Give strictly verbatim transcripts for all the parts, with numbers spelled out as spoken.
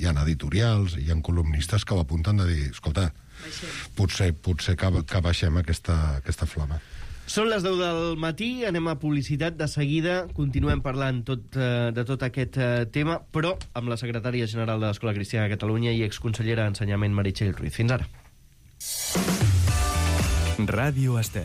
hi ha editorials, hi ha columnistes que ho apunten de dir, escolta, potser, potser que, que baixem aquesta, aquesta flama. Són les deu del matí, anem a publicitat de seguida, continuem parlant tot, eh, de tot aquest eh, tema, però amb la secretària general de l'Escola Cristiana de Catalunya i exconsellera d'Ensenyament, Meritxell Ruiz. Fins ara. Ràdio Estel.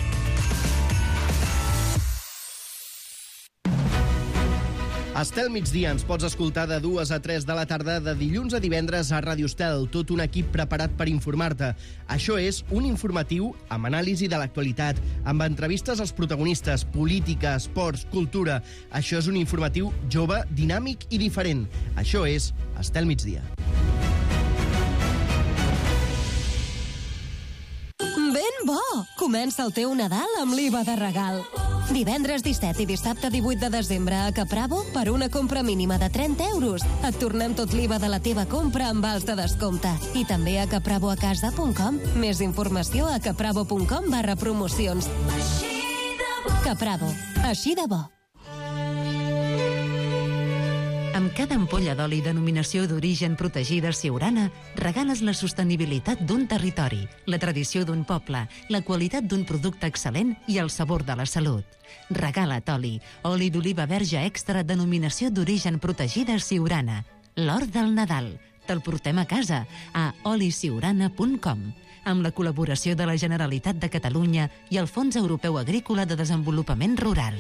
Estel migdia, ens pots escoltar de dues a tres de la tarda de dilluns a divendres a Ràdio Estel, tot un equip preparat per informar-te. Això és un informatiu amb anàlisi de l'actualitat, amb entrevistes als protagonistes, política, esports, cultura. Això és un informatiu jove, dinàmic i diferent. Això és Estel migdia. Ben bo! Comença el teu Nadal amb l'I V A de regal. Divendres disset i dissabte divuit de desembre a Capravo, per una compra mínima de trenta euros, et tornem tot l'I V A de la teva compra amb vals de descompte. I també a capravoacasa punt com. Més informació a capravo punt com barra promocions. Capravo. Així de bo. Amb cada ampolla d'oli denominació d'origen protegida Siurana, regales la sostenibilitat d'un territori, la tradició d'un poble, la qualitat d'un producte excel·lent i el sabor de la salut. Regala't oli, oli d'oliva verge extra denominació d'origen protegida Siurana. L'or del Nadal. Te'l portem a casa a oli siurana punt com, amb la col·laboració de la Generalitat de Catalunya i el Fons Europeu Agrícola de Desenvolupament Rural.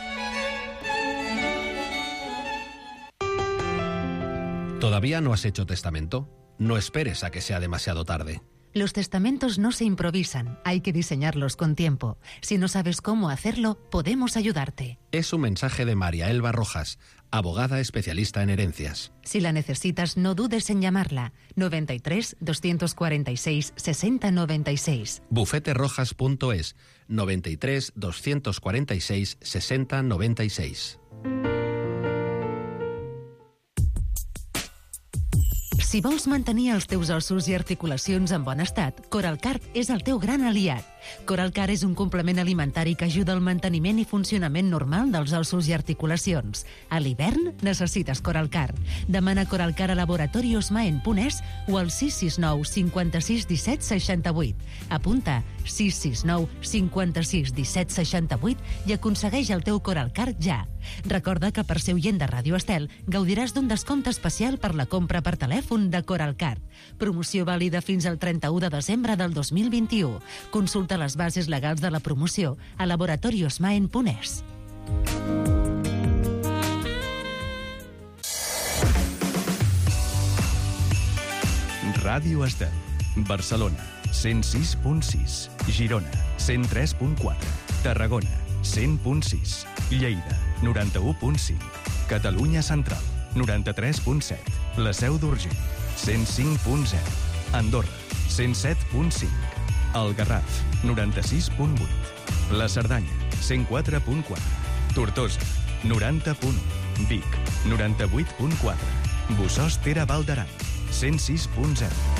¿Todavía no has hecho testamento? No esperes a que sea demasiado tarde. Los testamentos no se improvisan, hay que diseñarlos con tiempo. Si no sabes cómo hacerlo, podemos ayudarte. Es un mensaje de María Elba Rojas, abogada especialista en herencias. Si la necesitas, no dudes en llamarla. noventa y tres, doscientos cuarenta y seis, sesenta noventa y seis. bufete rojas punto es, noventa y tres, doscientos cuarenta y seis, sesenta noventa y seis. Si vols mantenir els teus ossos i articulacions en bon estat, Coralcart és el teu gran aliat. Coralcart és un complement alimentari que ajuda al manteniment i funcionament normal dels ossos i articulacions. A l'hivern necessites Coralcart. Demana Coralcart a laboratoriosmaen.es o al sis sis nou, cinquanta-sis, disset, seixanta-vuit. Apunta sis sis nou, cinquanta-sis, disset, seixanta-vuit i aconsegueix el teu Coralcart ja. Recorda que per ser oient de Ràdio Estel gaudiràs d'un descompte especial per la compra per telèfon de Coralcart. Promoció vàlida fins al trenta-u de desembre del dos mil vint-i-u. Consulta les bases legals de la promoció a laboratoriosmaen.es. Ràdio Estel. Barcelona, cent sis punt sis. Girona, cent tres punt quatre. Tarragona, cent punt sis. Lleida, noranta-u punt cinc. Catalunya Central, noranta-tres punt set. La Seu d'Urgell, cent cinc punt zero. Andorra, cent set punt cinc. El Garraf, noranta-sis punt vuit. La Cerdanya, cent quatre punt quatre. Tortosa, noranta punt u. Vic, noranta-vuit punt quatre. Bossòst Tere Val d'Aran, cent sis punt zero.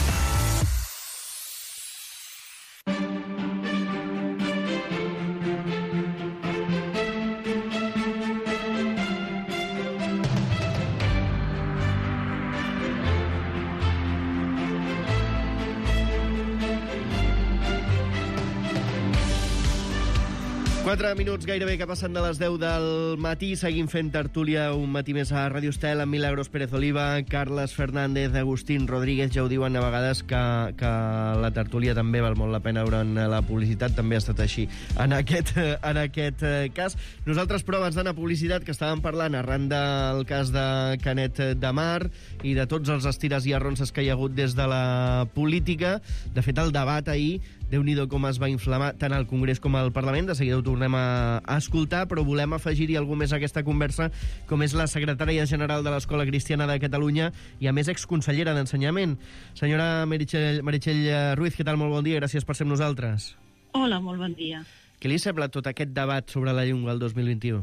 Quatre minuts gairebé que passen de les deu del matí. Seguim fent tertúlia un matí més a Ràdio Estel amb Milagros Pérez Oliva, Carles Fernández, Agustín Rodríguez. Ja ho diuen a vegades que, que la tertúlia també val molt la pena durant la publicitat. També ha estat així en aquest, en aquest cas. Nosaltres, però, abans d'anar a publicitat, que estàvem parlant arran del cas de Canet de Mar i de tots els estires i arronses que hi ha hagut des de la política. De fet, el debat ahir, Déu-n'hi-do com es va inflamar tant al Congrés com al Parlament. De seguida ho tornem a, a escoltar, però volem afegir-hi algú més a aquesta conversa, com és la secretària general de l'Escola Cristiana de Catalunya i, a més, exconsellera d'Ensenyament. Senyora Meritxell, Meritxell Ruiz, què tal? Molt bon dia, gràcies per ser amb nosaltres. Hola, molt bon dia. Què li sembla tot aquest debat sobre la llengua el dos mil vint-i-u?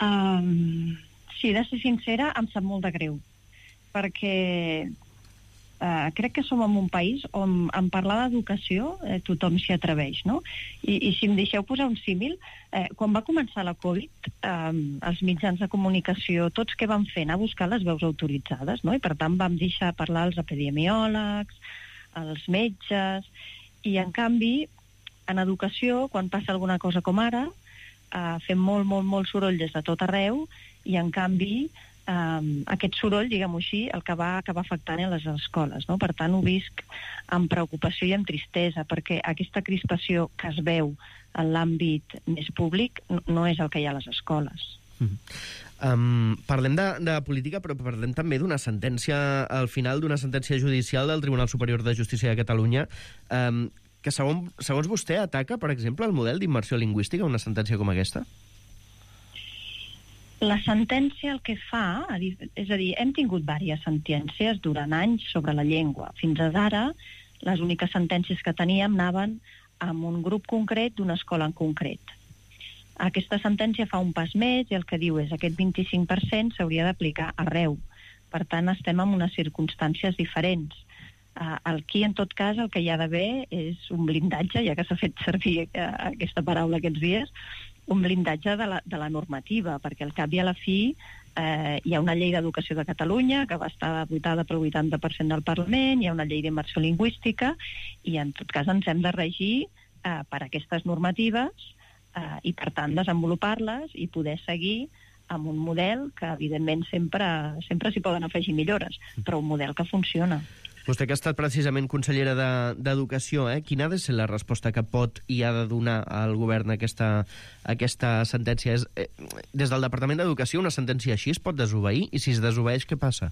Um, si he de ser sincera, em sap molt de greu, perquè Uh, crec que som en un país on en parlar d'educació eh, tothom s'hi atreveix, no? I, I si em deixeu posar un símil, eh, quan va començar la Covid, eh, els mitjans de comunicació, tots què van fer? Anar a buscar les veus autoritzades, no? I per tant vam deixar parlar els epidemiòlegs, els metges, i en canvi, en educació, quan passa alguna cosa com ara, eh, fem molt, molt, molt soroll des de tot arreu, i en canvi Um, aquest soroll, diguem-ho així, el que va acabar afectant a les escoles, no? Per tant, ho visc amb preocupació i amb tristesa, perquè aquesta crispació que es veu en l'àmbit més públic no és el que hi ha a les escoles. Mm. Um, parlem de, de política, però parlem també d'una sentència, al final d'una sentència judicial del Tribunal Superior de Justícia de Catalunya, um, que segons, segons vostè ataca, per exemple, el model d'immersió lingüística, una sentència com aquesta? La sentència el que fa, és a dir, hem tingut diverses sentències durant anys sobre la llengua. Fins ara, les úniques sentències que teníem anaven amb un grup concret d'una escola en concret. Aquesta sentència fa un pas més i el que diu és que aquest vint-i-cinc per cent s'hauria d'aplicar arreu. Per tant, estem en unes circumstàncies diferents. Aquí, en tot cas, el que hi ha d'haver és un blindatge, ja que s'ha fet servir aquesta paraula aquests dies, un blindatge de la, de la normativa, perquè al cap i a la fi eh, hi ha una llei d'educació de Catalunya que va estar votada pel vuitanta per cent del Parlament, hi ha una llei d'immersió lingüística i en tot cas ens hem de regir eh, per aquestes normatives eh, i per tant desenvolupar-les i poder seguir amb un model que evidentment sempre, sempre s'hi poden afegir millores, però un model que funciona. Vostè que ha estat precisament consellera d'Educació, de, eh? quina ha de ser la resposta que pot i ha de donar al govern a aquesta, a aquesta sentència? És, eh, des del Departament d'Educació, una sentència així es pot desobeir? I si es desobeeix, què passa?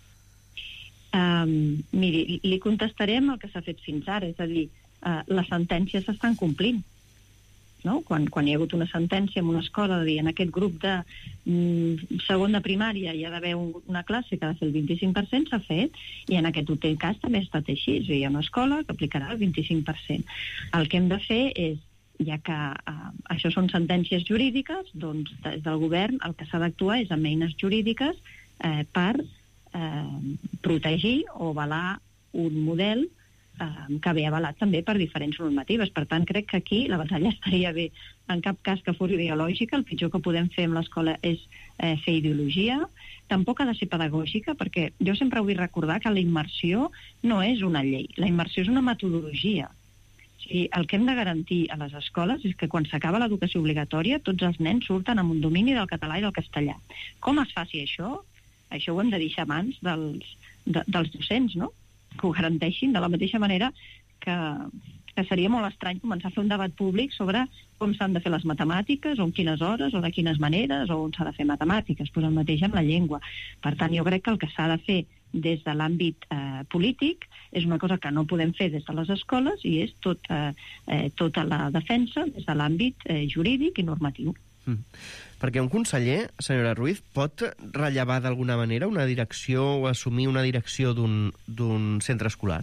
Um, miri, li contestarem el que s'ha fet fins ara, és a dir, uh, les sentències s'estan complint. No? Quan, quan hi ha hagut una sentència en una escola de dir en aquest grup de mm, segon de primària hi ha d'haver un, una classe que ha de fer el vint-i-cinc per cent, s'ha fet, i en aquest últim cas també ha estat així. Hi ha una escola que aplicarà el vint-i-cinc per cent. El que hem de fer és, ja que uh, això són sentències jurídiques, doncs des del govern el que s'ha d'actuar és amb eines jurídiques eh, per eh, protegir o avalar un model que ve avalat també per diferents normatives. Per tant, crec que aquí la batalla estaria bé. En cap cas que fos ideològica, el pitjor que podem fer amb l'escola és eh, fer ideologia. Tampoc ha de ser pedagògica, perquè jo sempre vull recordar que la immersió no és una llei. La immersió és una metodologia. O sigui, el que hem de garantir a les escoles és que quan s'acaba l'educació obligatòria tots els nens surten amb un domini del català i del castellà. Com es faci això? Això ho hem de deixar a mans dels, de, dels docents, no? Que ho garanteixin, de la mateixa manera que, que seria molt estrany començar a fer un debat públic sobre com s'han de fer les matemàtiques, o en quines hores, o de quines maneres, o on s'ha de fer matemàtiques, però el mateix amb la llengua. Per tant, jo crec que el que s'ha de fer des de l'àmbit eh, polític és una cosa que no podem fer des de les escoles i és tot, eh, eh, tota la defensa des de l'àmbit eh, jurídic i normatiu. Mm. Perquè un conseller, senyora Ruiz, pot rellevar d'alguna manera una direcció o assumir una direcció d'un centre escolar?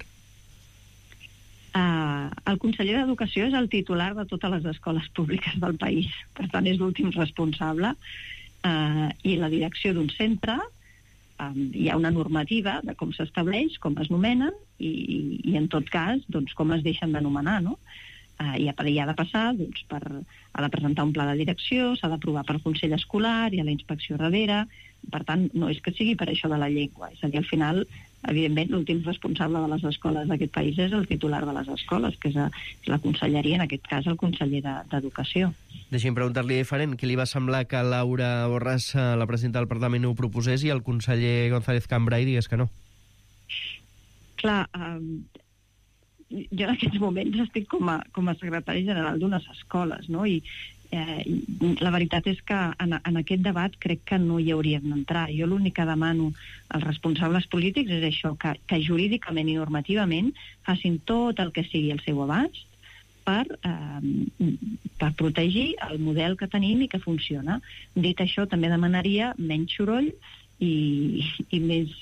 Uh, el conseller d'Educació és el titular de totes les escoles públiques del país. Per tant, és l'últim responsable. Uh, I la direcció d'un centre, um, hi ha una normativa de com s'estableix, com es nomenen i, i en tot cas, doncs, com es deixen d'anomenar, no? Uh, i ha de passar, doncs, per, ha de presentar un pla de direcció, s'ha d'aprovar pel Consell Escolar, hi ha la inspecció darrere. Per tant, no és que sigui per això de la llengua. És a dir, al final, evidentment, l'últim responsable de les escoles d'aquest país és el titular de les escoles, que és, a, és la conselleria, en aquest cas el conseller d'Educació. De, Deixi'm preguntar-li diferent. Què li va semblar que Laura Borràs, la presidenta del Parlament, ho proposés i el conseller González Cambray digués que no? Clar, um, jo en aquests moments estic com a, com a secretari general d'unes escoles, no? I eh, la veritat és que en, en aquest debat crec que no hi hauríem d'entrar. Jo l'únic que demano als responsables polítics és això, que, que jurídicament i normativament facin tot el que sigui al seu abast per, eh, per protegir el model que tenim i que funciona. Dit això, també demanaria menys soroll i, i més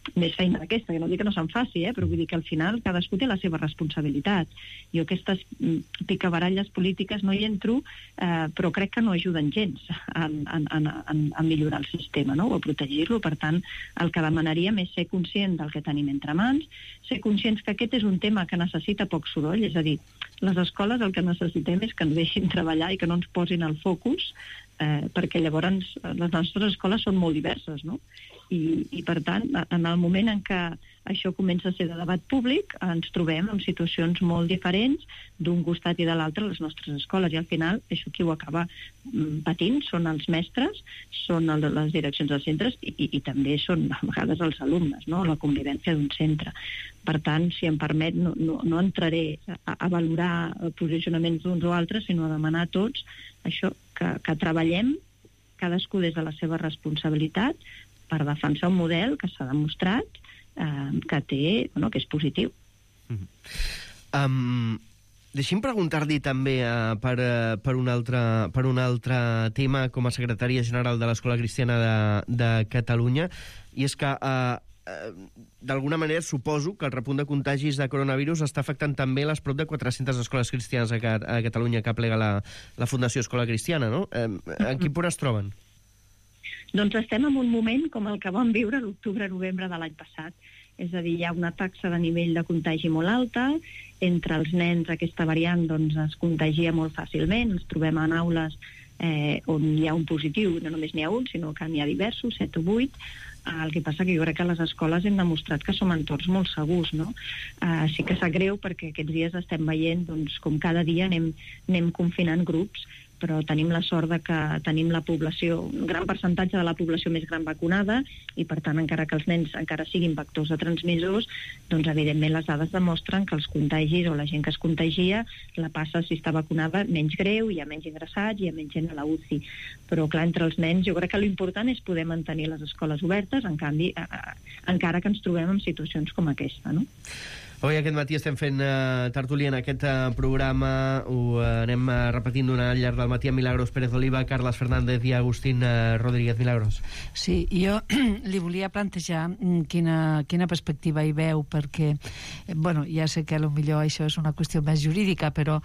més feina d'aquesta, que no dic que no se'n faci, eh, però vull dir que al final cadascú té la seva responsabilitat. Jo aquestes picabaralles polítiques no hi entro, eh, però crec que no ajuden gens en, en, en, en, en millorar el sistema, no?, o a protegir-lo. Per tant, el que demanaríem és ser conscient del que tenim entre mans, ser conscients que aquest és un tema que necessita poc soroll, és a dir, les escoles el que necessitem és que ens deixin treballar i que no ens posin el focus, eh, perquè llavors les nostres escoles són molt diverses, no? I, i per tant, en el moment en què això comença a ser de debat públic, ens trobem en situacions molt diferents d'un costat i de l'altre a les nostres escoles, i al final això qui ho acaba patint són els mestres, són el, les direccions dels centres i, i, i també són a vegades els alumnes, no?, la convivència d'un centre. Per tant, si em permet, no, no, no entraré a, a valorar posicionaments d'uns o altres, sinó a demanar a tots això, que, que treballem cadascú des de la seva responsabilitat per defensar un model que s'ha demostrat eh, que té, bueno, que és positiu. Mm-hmm. Um, deixi'm preguntar-li també uh, per, uh, per, un altre, per un altre tema com a secretària general de l'Escola Cristiana de, de Catalunya, i és que uh, uh, d'alguna manera suposo que el repunt de contagis de coronavirus està afectant també les prop de quatre-centes escoles cristianes a, a Catalunya que aplega la, la Fundació Escola Cristiana, no? Uh, en quin punt es troben? Doncs estem en un moment com el que vam viure l'octubre-novembre de l'any passat. És a dir, hi ha una taxa de nivell de contagi molt alta, entre els nens aquesta variant doncs, es contagia molt fàcilment, ens trobem en aules eh, on hi ha un positiu, no només n'hi ha un, sinó que n'hi ha diversos, set o vuit. El que passa que jo crec que les escoles hem demostrat que som entorns molt segurs, no? Uh, sí que sap greu perquè aquests dies estem veient doncs, com cada dia anem, anem confinant grups, però tenim la sort de que tenim la població, un gran percentatge de la població més gran vacunada, i per tant, encara que els nens encara siguin vectors de transmissors, doncs evidentment les dades demostren que els contagis o la gent que es contagia la passa, si està vacunada, menys greu, hi ha menys ingressats, hi ha menys gent a la U C I. Però clar, entre els nens jo crec que l'important és poder mantenir les escoles obertes, en canvi, eh, eh, encara que ens trobem en situacions com aquesta, no? Avui aquest matí estem fent uh, tertúlia en aquest uh, programa, ho uh, anem uh, repetint durant el llarg del matí amb Milagros Pérez Oliva, Carles Fernández i Agustín uh, Rodríguez. Milagros. Sí, jo li volia plantejar quina, quina perspectiva hi veu, perquè, eh, bueno, ja sé que potser això és una qüestió més jurídica, però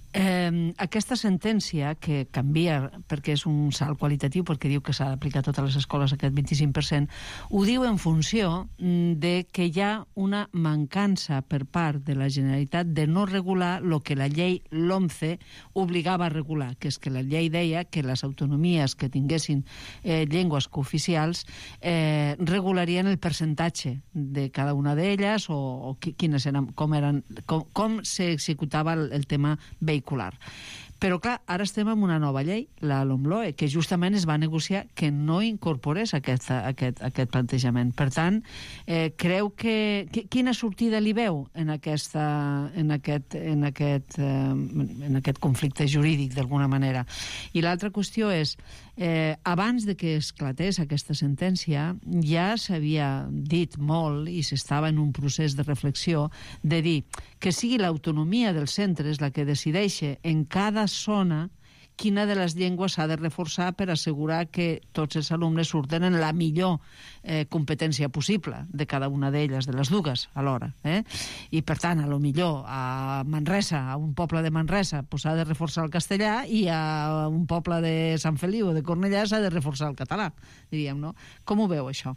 eh, aquesta sentència que canvia, perquè és un salt qualitatiu, perquè diu que s'ha d'aplicar a totes les escoles aquest vint-i-cinc per cent, ho diu en funció de que hi ha una mancança per part de la Generalitat de no regular el que la llei l'once obligava a regular, que és que la llei deia que les autonomies que tinguessin eh, llengües cooficials eh, regularien el percentatge de cada una d'elles o, o quines eren, com, eren, com, com s'executava el, el tema vehicular. Però, clar, ara estem amb una nova llei, la LOMLOE, que justament es va negociar que no incorporés aquesta, aquest, aquest plantejament. Per tant, eh, creu que... Quina sortida li veu en, aquesta, en, aquest, en, aquest, eh, en aquest conflicte jurídic, d'alguna manera? I l'altra qüestió és, eh, abans de que esclatés aquesta sentència, ja s'havia dit molt, i s'estava en un procés de reflexió, de dir que sigui l'autonomia dels centres la que decideixi en cada zona quina de les llengües s'ha de reforçar per assegurar que tots els alumnes surten en la millor eh, competència possible de cada una d'elles, de les dues alhora. Eh? I, per tant, a lo millor a Manresa, a un poble de Manresa, pues, s'ha de reforçar el castellà, i a un poble de Sant Feliu o de Cornellà s'ha de reforçar el català, diríem, no? Com ho veu, això?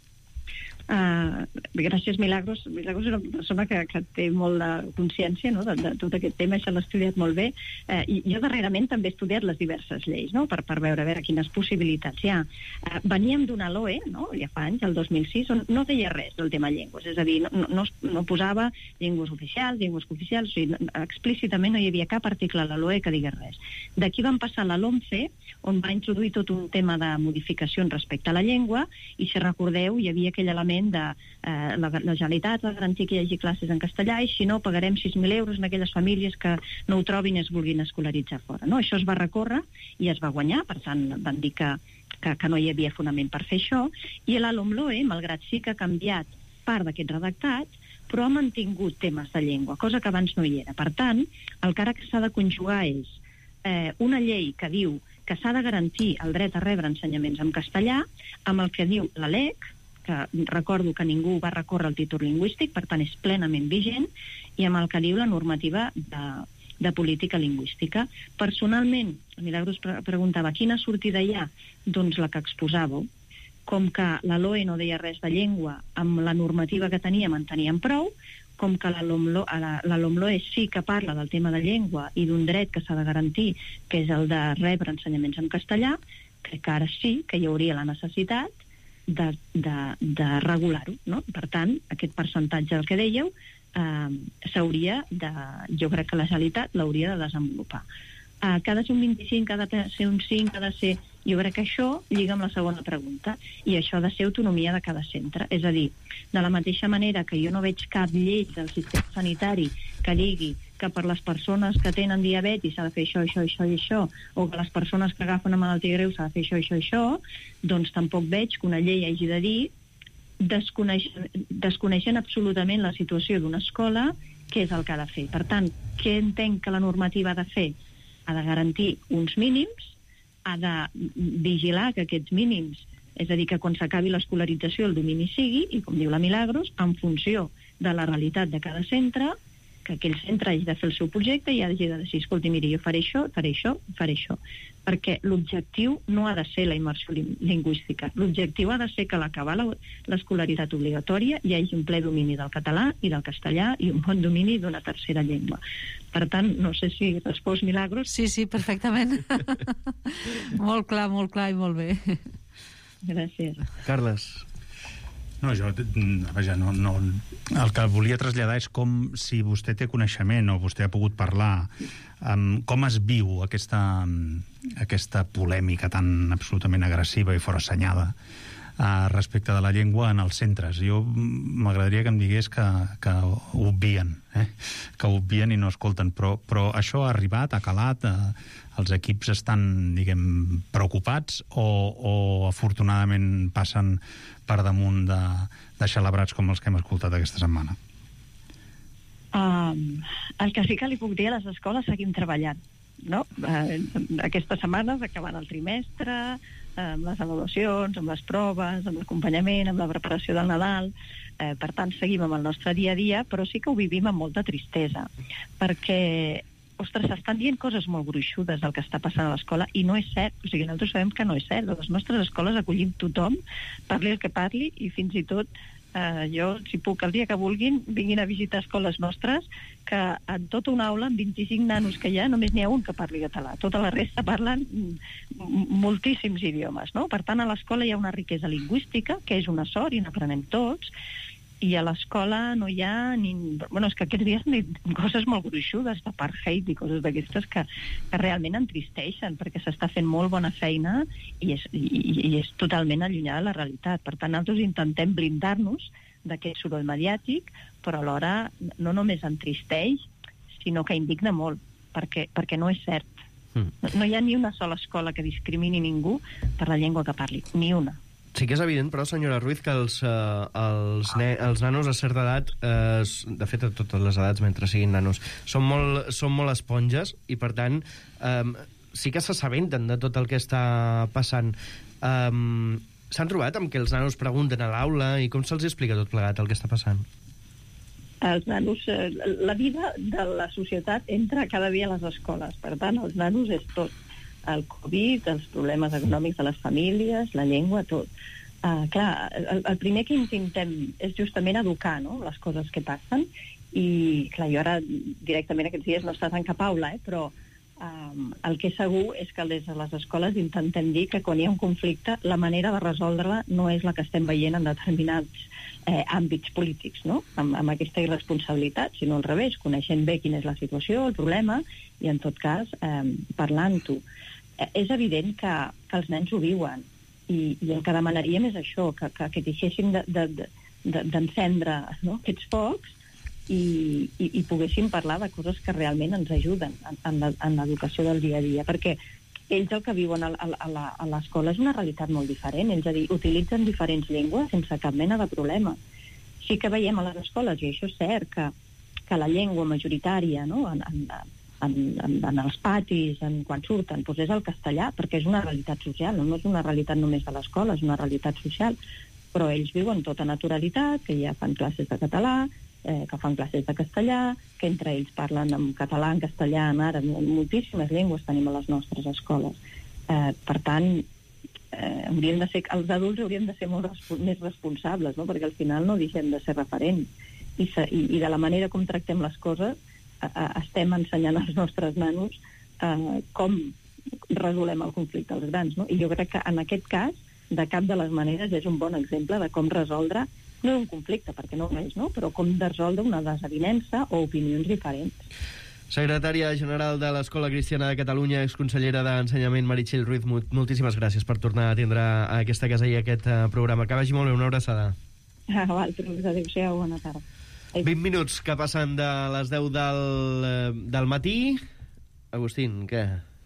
Uh, gràcies, Milagros. Milagros és una persona que, que té molt de consciència, no?, de, de tot aquest tema, això l'ha estudiat molt bé, uh, i jo darrerament també he estudiat les diverses lleis, no?, per, per veure, a veure quines possibilitats hi ha. Uh, veníem d'una LOE, no?, ja fa anys, el dos mil sis, on no deia res del tema llengües, és a dir, no, no, no posava llengües oficials, llengües cooficials, o sigui, explícitament no hi havia cap article a la LOE que digués res. D'aquí vam passar a la LOMCE, on va introduir tot un tema de modificacions respecte a la llengua, i si recordeu, hi havia aquell element de eh, la, la Generalitat va garantir que hi hagi classes en castellà, i si no, pagarem sis mil euros en aquelles famílies que no ho trobin i es vulguin escolaritzar fora. No? Això es va recórrer i es va guanyar, per tant van dir que, que, que no hi havia fonament per fer això, i la LOMLOE, malgrat sí que ha canviat part d'aquest redactat, però ha mantingut temes de llengua, cosa que abans no hi era. Per tant, el que ara que s'ha de conjugar és eh, una llei que diu que s'ha de garantir el dret a rebre ensenyaments en castellà, amb el que diu la LEC, que recordo que ningú va recórrer el títol lingüístic, per tant és plenament vigent, i amb el que diu la normativa de, de política lingüística. Personalment, el Milagros preguntava quina sortida hi ha? Doncs la que exposàveu. Com que la L O E no deia res de llengua, amb la normativa que teníem en teníem prou, com que la LOMLOE sí que parla del tema de llengua i d'un dret que s'ha de garantir, que és el de rebre ensenyaments en castellà, crec que ara sí que hi hauria la necessitat de, de, de regular-ho, no? Per tant, aquest percentatge del que dèieu eh, s'hauria de... Jo crec que la Generalitat l'hauria de desenvolupar. Eh, que ha de ser un vint-i-cinc, que ha de ser un cinc, que ha de ser... Jo crec que això lliga amb la segona pregunta, i això ha de ser autonomia de cada centre. És a dir, de la mateixa manera que jo no veig cap llei del sistema sanitari que digui que per les persones que tenen diabetis s'ha de fer això, això, això i això, o que les persones que agafen una malaltia greu s'ha de fer això, això i això, doncs tampoc veig que una llei hagi de dir, desconeixent, desconeixent absolutament la situació d'una escola, què és el que ha de fer. Per tant, què entenc que la normativa ha de fer? Ha de garantir uns mínims, ha de vigilar que aquests mínims, és a dir, que quan s'acabi l'escolarització el domini sigui, i com diu la Milagros, en funció de la realitat de cada centre, que aquell centre hagi de fer el seu projecte i hagi de decidir, escolti, miri, jo faré això, faré això, faré això. Perquè l'objectiu no ha de ser la immersió lingüística. L'objectiu ha de ser que a l'acabar l'escolaritat obligatòria hi hagi un ple domini del català i del castellà i un bon domini d'una tercera llengua. Per tant, no sé si respòs Milagros. Sí, sí, perfectament. Molt clar, molt clar i molt bé. Gràcies. Carles. No, jo, vaja, no, no, el que volia traslladar és com, si vostè té coneixement o vostè ha pogut parlar, um, com es viu aquesta, aquesta polèmica tan absolutament agressiva i forassenyada uh, respecte de la llengua en els centres. Jo m'agradaria que em digués que, que ho obvien, eh? que ho obvien i no escolten, però, però això ha arribat, ha calat, eh, els equips estan, diguem, preocupats o, o afortunadament passen per damunt de, de celebrats com els que hem escoltat aquesta setmana? Um, el que sí que li puc dir a les escoles, seguim treballant, no? Uh, aquestes setmanes acabant el trimestre, amb les avaluacions, amb les proves, amb l'acompanyament, amb la preparació del Nadal. Eh, per tant, seguim amb el nostre dia a dia, però sí que ho vivim amb molta tristesa, perquè ostres, s'estan dient coses molt gruixudes del que està passant a l'escola i no és cert. O sigui, nosaltres sabem que no és cert. A les nostres escoles acollim tothom, parli el que parli, i fins i tot eh, jo, si puc, el dia que vulguin, vinguin a visitar escoles nostres, que en tota una aula, amb vint-i-cinc nanos que hi ha, només n'hi ha un que parli català. Tota la resta parlen moltíssims idiomes, no? Per tant, a l'escola hi ha una riquesa lingüística, que és una sort i n'aprenem tots, i a l'escola no hi ha ni... Bueno, és que aquests dies ni coses molt gruixudes, d'apartheid i coses d'aquestes que, que realment entristeixen, perquè s'està fent molt bona feina i és, i, i és totalment allunyada de la realitat. Per tant, nosaltres intentem blindar-nos d'aquest soroll mediàtic, però alhora no només entristeix, sinó que indigna molt, perquè, perquè no és cert. Mm. No, no hi ha ni una sola escola que discrimini ningú per la llengua que parli, ni una. Sí que és evident, però, senyora Ruiz, que els, eh, els, ne els nanos a certa edat, eh, de fet, a totes les edats, mentre siguin nanos, són molt, són molt esponges i, per tant, eh, sí que s'assabenten de tot el que està passant. Eh, S'han trobat amb que els nanos pregunten a l'aula i com se'ls explica tot plegat el que està passant? Els nanos, eh, la vida de la societat entra cada dia a les escoles. Per tant, els nanos és tot. El Covid, els problemes econòmics de les famílies, la llengua, tot. Uh, clar, el, el primer que intentem és justament educar, no?, les coses que passen, i clar, jo ara directament aquests dies no he estat en cap aula, eh, però um, el que és segur és que des de les escoles intentem dir que quan hi ha un conflicte la manera de resoldre-la no és la que estem veient en determinats eh, àmbits polítics, no?, amb, amb aquesta irresponsabilitat, sinó al revés, coneixent bé quina és la situació, el problema, i en tot cas eh, parlant-ho. Eh, és evident que, que els nens ho viuen, i, i el que demanaríem és això, que, que, que deixéssim d'encendre de, de, de, no?, aquests focs i, i, i poguéssim parlar de coses que realment ens ajuden en, en l'educació del dia a dia, perquè ells el que viuen a, a, a l'escola és una realitat molt diferent. Ells, a dir, utilitzen diferents llengües sense cap mena de problema. Sí que veiem a les escoles, i això és cert, que, que la llengua majoritària, no?, en, en, en, en, en els patis, en, quan surten, doncs és el castellà, perquè és una realitat social, no és una realitat només de l'escola, és una realitat social. però ells viuen tota naturalitat, que ja fan classes de català, eh, que fan classes de castellà, que entre ells parlen en català, en castellà, en àrab, moltíssimes llengües tenim a les nostres escoles. Eh, per tant, eh, hauríem de ser, els adults hauríem de ser molt respo- més responsables, no? Perquè al final no deixem de ser referents. I, se, i, i de la manera com tractem les coses eh, eh, estem ensenyant als nostres nanos eh, com resolem el conflicte als grans, no? I jo crec que en aquest cas, de cap de les maneres, és un bon exemple de com resoldre, no un conflicte, perquè no ho és, no? Però com de resoldre una desavinença o opinions diferents. Secretària General de l'Escola Cristiana de Catalunya, exconsellera d'Ensenyament, Meritxell Ruiz, moltíssimes gràcies per tornar a atendre a aquesta casa i a aquest uh, programa. Que vagi molt bé, una abraçada. Ah, vosaltres, adéu-siau, bona tarda. Adéu. vint minuts que passen de les deu del, del matí. Agustín, què?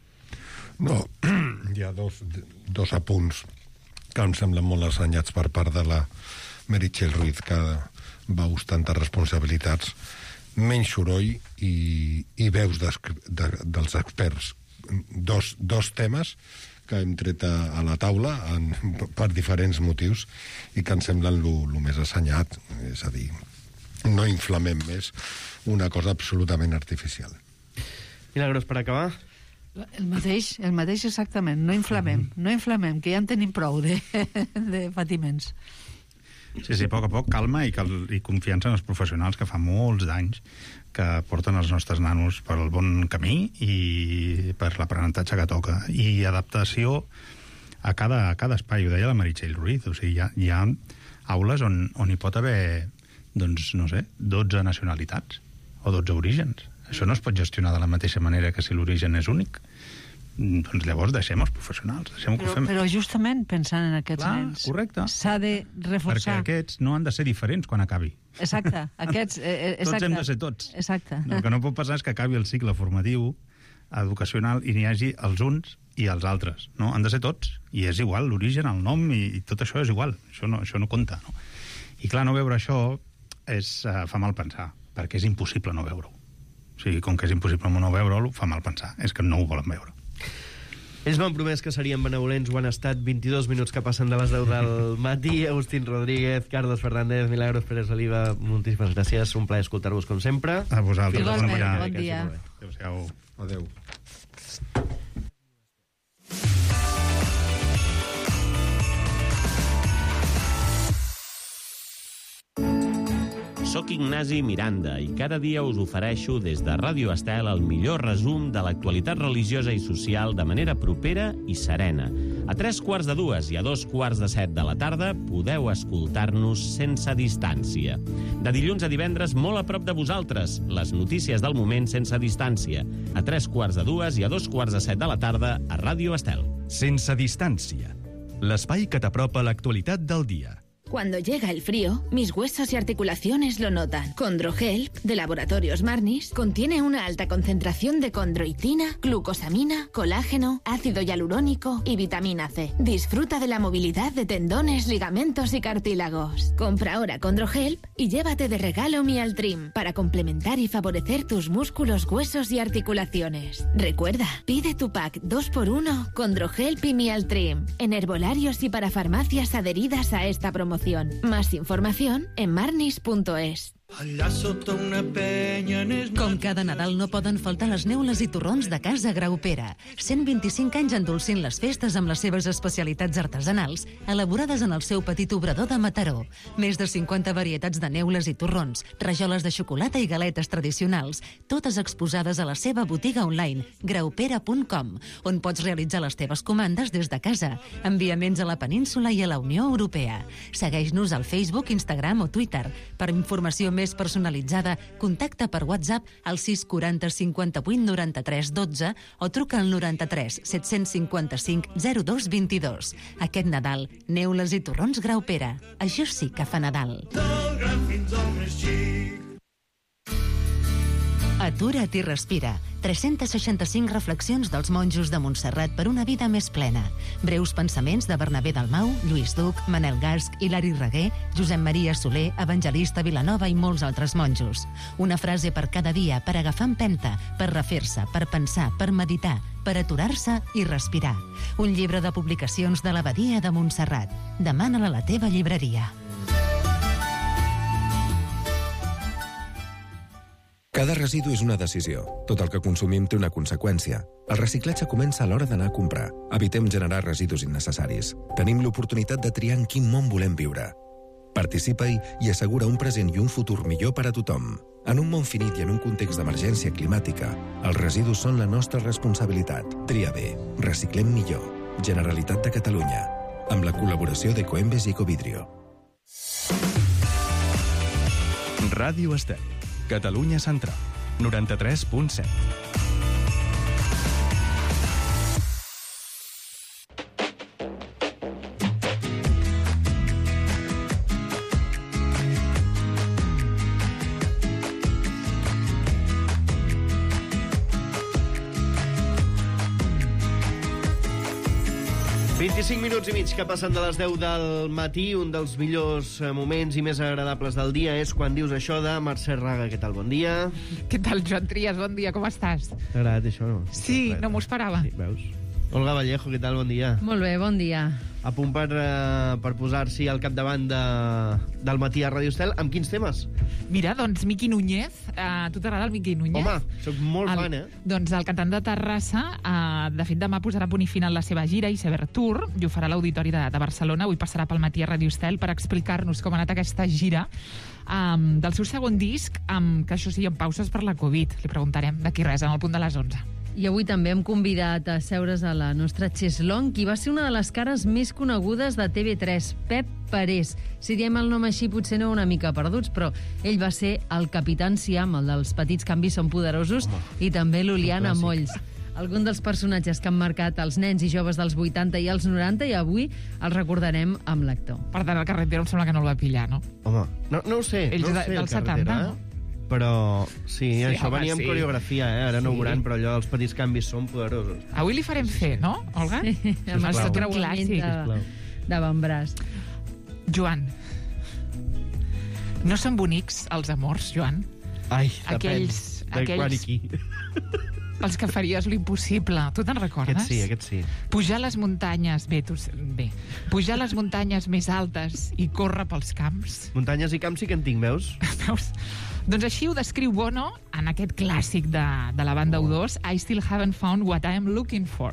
No, hi ha dos, dos apunts que em semblen molt assenyats per part de la Meritxell Ruiz, que va ostentar responsabilitats. Menys soroll i, i veus de, de, dels experts. Dos, dos temes que hem tret a, a la taula en, per diferents motius i que em semblen el més assenyat. És a dir, no inflamem més una cosa absolutament artificial. Milagros, per acabar? El mateix, el mateix exactament. No inflamem, no inflamem, que ja en tenim prou de, de patiments. Sí, sí, a poc a poc, calma i, cal, i confiança en els professionals que fa molts d'anys que porten els nostres nanos per el bon camí i per l'aprenentatge que toca. I adaptació a cada, a cada espai, ho deia la Meritxell Ruiz. O sigui, hi ha, hi ha aules on, on hi pot haver, doncs, no sé, dotze nacionalitats o dotze orígens. Això no es pot gestionar de la mateixa manera que si l'origen és únic. Doncs llavors deixem els professionals, deixem que però, ho fem. Però justament pensant en aquests Clar, nens, correcte. s'ha de reforçar. Perquè aquests no han de ser diferents quan acabi. Exacte, aquests... Eh, exacte. Tots hem de ser tots. Exacte. El que no pot passar és que acabi el cicle formatiu, educacional, i n'hi hagi els uns i els altres. No? Han de ser tots. I és igual l'origen, el nom, i, i tot això és igual. Això no, això no compta. No? I clar, no veure això és, uh, fa mal pensar, perquè és impossible no veure-ho. O sigui, com que és impossible no veure-ho, fa mal pensar. És que no ho volen veure. Ells m'han promès que serien benevolents, ho han estat. Vint-i-dos minuts que passen de les deu del matí. Agustín Rodríguez, Carlos Fernández, Milagros Pérez Oliva, moltíssimes gràcies. Un plaer escoltar-vos, com sempre. A vosaltres. Igualment, bon dia. bon dia. Adéu-siau. Adéu. Soc Ignasi Miranda i cada dia us ofereixo des de Ràdio Estel el millor resum de l'actualitat religiosa i social de manera propera i serena. A tres quarts de dues i a dos quarts de set de la tarda podeu escoltar-nos sense distància. De dilluns a divendres, molt a prop de vosaltres, les notícies del moment sense distància. A tres quarts de dues i a dos quarts de set de la tarda a Ràdio Estel. Sense distància. L'espai que t'apropa l'actualitat del dia. Cuando llega el frío, mis huesos y articulaciones lo notan. Condrohelp, de Laboratorios Marnis, contiene una alta concentración de condroitina, glucosamina, colágeno, ácido hialurónico y vitamina C. Disfruta de la movilidad de tendones, ligamentos y cartílagos. Compra ahora Condrohelp y llévate de regalo Mialtrim para complementar y favorecer tus músculos, huesos y articulaciones. Recuerda, pide tu pack dos por uno Condrohelp y Mialtrim en herbolarios y para farmacias adheridas a esta promoción. Más información en marnis punto es. Allà sota una penya n'és... Com cada Nadal no poden faltar les neules i torrons de Casa Graupera. cent vint-i-cinc anys endolcint les festes amb les seves especialitats artesanals, elaborades en el seu petit obrador de Mataró. Més de cinquanta varietats de neules i torrons, rajoles de xocolata i galetes tradicionals, totes exposades a la seva botiga online, graupera punt com, on pots realitzar les teves comandes des de casa, enviaments a la península i a la Unió Europea. Segueix-nos al Facebook, Instagram o Twitter. Per informació més personalitzada, contacta per WhatsApp al sis quaranta cinquanta-vuit noranta-tres dotze o truca al noranta-tres set-cents cinquanta-cinc zero dos vint-i-dos. Aquest Nadal, neules i torrons Graupera. Això sí que fa Nadal. Del gran fins al més xic. Atura't i respira. tres-centes seixanta-cinc reflexions dels monjos de Montserrat per una vida més plena. Breus pensaments de Bernabé Dalmau, Lluís Duc, Manel Gasc, Hilari Reguer, Josep Maria Soler, Evangelista Vilanova i molts altres monjos. Una frase per cada dia, per agafar empenta, per refer-se, per pensar, per meditar, per aturar-se i respirar. Un llibre de publicacions de l'Abadia de Montserrat. Demana-la a la teva llibreria. Cada residu és una decisió. Tot el que consumim té una conseqüència. El reciclatge comença a l'hora d'anar a comprar. Evitem generar residus innecessaris. Tenim l'oportunitat de triar en quin món volem viure. Participa-hi i assegura un present i un futur millor per a tothom. En un món finit i en un context d'emergència climàtica, els residus són la nostra responsabilitat. Tria bé. Reciclem millor. Generalitat de Catalunya. Amb la col·laboració d'Ecoembes i Ecovidrio. Ràdio Estel. Catalunya Central, noranta-tres punt set. vint-i-cinc minuts i mig que passen de les deu del matí. Un dels millors moments i més agradables del dia és quan dius això de Mercè Raga. Què tal? Bon dia. Què tal, Joan Trias? Bon dia, com estàs? T'ha agradat això, no? Sí, no m'ho esperava. Sí, veus? Olga Vallejo, què tal? Bon dia. Molt bé, bon dia. A punt per, uh, per posar-s'hi al capdavant de, del matí a Ràdio Estel. Amb quins temes? Mira, doncs, Miqui Núñez. Uh, tu t'agrada el Miqui Núñez? Home, soc molt el, fan, eh? Doncs el cantant de Terrassa, uh, de fet, demà posarà punt i final la seva gira Iceberg Tour, i ho farà a l'Auditori de, de Barcelona. Avui passarà pel matí a Ràdio Estel per explicar-nos com ha anat aquesta gira um, del seu segon disc, um, que això sí, amb pauses per la Covid. Li preguntarem d'aquí res, en el punt de les onze. I avui també hem convidat a seure's a la nostra Cheslong, qui va ser una de les cares més conegudes de T V tres, Pep Parés. Si diem el nom així potser no una mica perduts, però ell va ser el Capitán Siam, el dels Petits canvis són poderosos, home, i també l'Oliana Molls. Algun dels personatges que han marcat els nens i joves dels vuitanta i els noranta, i avui els recordarem amb l'actor. Per tant, el Carretero em sembla que no el va pillar, no? Home, no, no ho sé. Ell no és ho sé, del setanta, no? Però sí, sí això home, venia amb sí. coreografia, eh? Ara no Sí. ho veuran, però allò dels petits canvis són poderosos. Avui li farem fer, no, Olga? Sí, amb el Sisplau. seu creuament de, de Bambràs. Joan, no són bonics els amors, Joan? Ai, aquells, depèn. aquells, els que faries l'impossible. Tu te'n recordes? Aquest sí, aquest sí. Pujar les muntanyes, bé, tu, bé, pujar les muntanyes més altes i córrer pels camps. Muntanyes i camps sí que en tinc, veus? Veus? Doncs així ho descriu Bono en aquest clàssic de, de la banda U dos, I Still Haven't Found What I Am Looking For.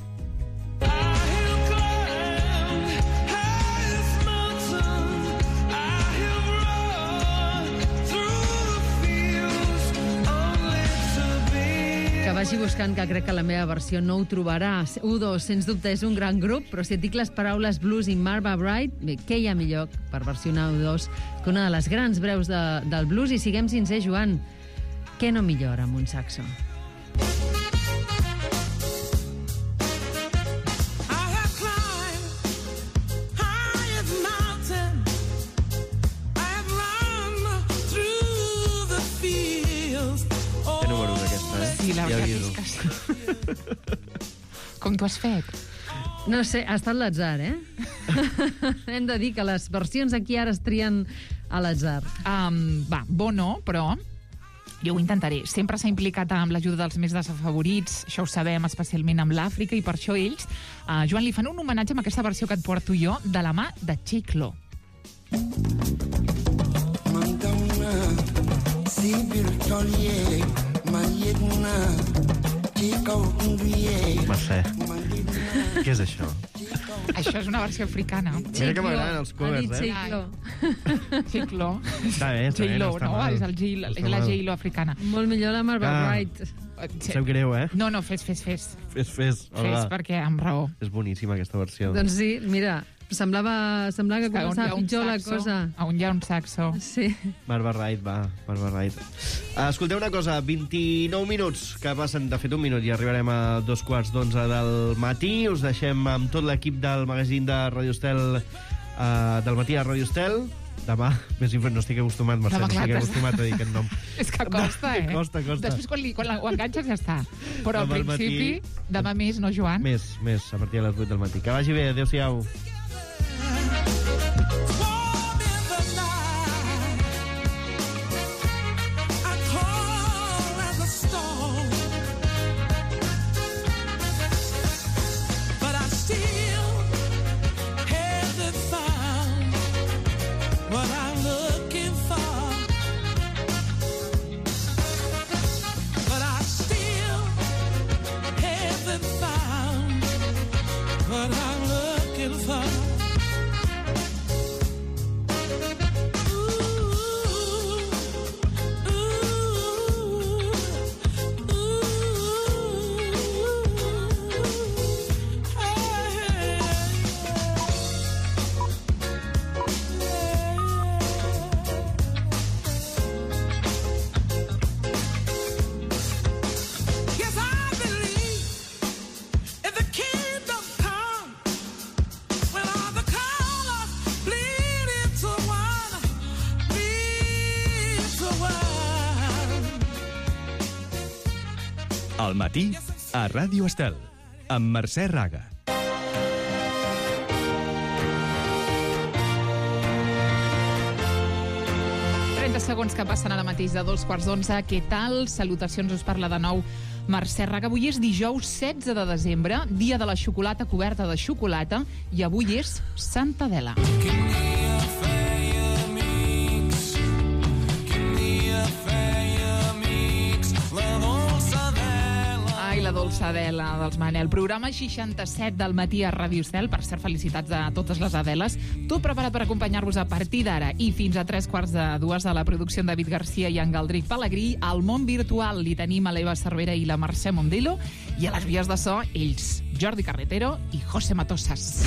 Que vagi buscant, que crec que la meva versió no ho trobarà. U dos, sens dubte, és un gran grup, però si et dic les paraules blues i Marva Bright, bé, què hi ha millor per versionar U dos que una de les grans breus de, del blues? I siguem sincers, Joan, què no millora amb un saxo? Sí, la veritat és que sí. Com t'ho has fet? No sé, ha estat l'atzar, eh? Hem de dir que les versions aquí ara es trien a l'atzar. Um, va, Bono, però jo ho intentaré. Sempre s'ha implicat amb l'ajuda dels més desafavorits, això ho sabem, especialment amb l'Àfrica, i per això ells, uh, Joan, li fan un homenatge amb aquesta versió que et porto jo, de la mà de Chiclo. Mercè, què és això? Això és una versió africana. Mira que m'agraden els covers, eh? Chiclo. Chiclo. Està bé, està bé, J-Lo, no està no? mal. És, el G, és la J-Lo africana. Molt millor la Marva Ah. Bright. Sap greu, eh? No, no, fes, fes, fes. Fes, fes. Fes, perquè amb raó. És boníssima aquesta versió. Doncs sí, mira, semblava, semblava que Que on hi començava ha un pitjor la saxo, cosa. On hi ha un saxo. Sí. Marva Wright, va, Marva Wright. Uh, escolteu una cosa, vint-i-nou minuts que passen, de fet un minut, i arribarem a dos quarts d'onze del matí. Us deixem amb tot l'equip del magazín de Ràdio Estel, uh, del matí a Ràdio Estel. Demà, més info, no estic acostumat, Mercè, no estic acostumat a dir aquest nom. És que costa, eh? Costa, costa. Després, quan, li, quan ho enganxes, ja està. Però al principi, demà més, no, Joan? Més, més, a partir de les vuit del matí. Que vagi bé, adéu-siau. Al matí, a Ràdio Estel, amb Mercè Raga. trenta segons que passen ara mateix de dos quarts d'onze. Què tal? Salutacions, us parla de nou Mercè Raga. Avui és dijous setze de desembre, dia de la xocolata coberta de xocolata, i avui és Santa Adela. Quin dia feia amics, quin dia feia amics, la dolça Adela. Ai, la dolça Adela dels Manel. Programa seixanta-set del matí a Ràdio Estel. Per cert, felicitats a totes les Adeles. Tot preparat per acompanyar-vos a partir d'ara i fins a tres quarts de dues de la producció en David Garcia i en Galdric Pelegrí. Al món virtual li tenim a l'Eva Cervera i la Mercè Mondelo, i a les vies de so, ells, Jordi Carretero i José Matosas.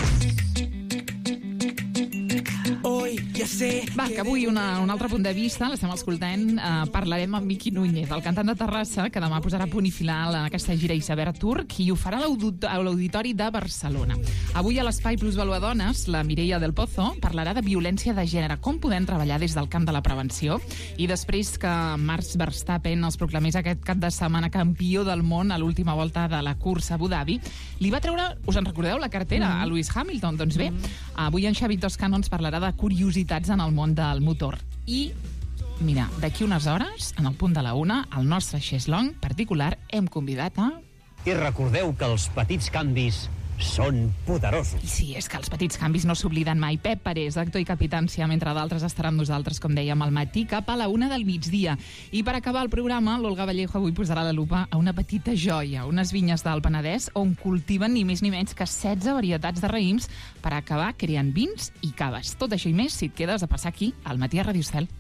Hoy ja sé... Va, que avui una, un altre punt de vista, l'estem escoltant, eh, parlarem amb Miqui Núñez, el cantant de Terrassa, que demà posarà punt i final en aquesta gira Iceberg Tour, i ho farà a l'Auditori de Barcelona. Avui a l'Espai Plus Valuadones, la Mireia del Pozo parlarà de violència de gènere, com podem treballar des del camp de la prevenció, i després que Max Verstappen els proclamés aquest cap de setmana campió del món a l'última volta de la cursa a Abu Dhabi, li va treure, us en recordeu, la cartera mm. a Lewis Hamilton? Doncs bé, mm. avui en Xavi Toscano ens parlarà de curiositats en el món del motor. I, mira, d'aquí unes hores, en el punt de la una, al nostre xeslong particular, hem convidat a... I recordeu que els petits canvis són poderosos. I sí, és que els petits canvis no s'obliden mai. Pep Parés, actor i capitància, mentre d'altres estaran nosaltres, com dèiem, al matí cap a la una del migdia. I per acabar el programa, l'Olga Vallejo avui posarà la lupa a una petita joia, unes vinyes del Penedès on cultiven ni més ni menys que setze varietats de raïms per acabar creant vins i caves. Tot això i més si et quedes a passar aquí al matí a Ràdio Estel.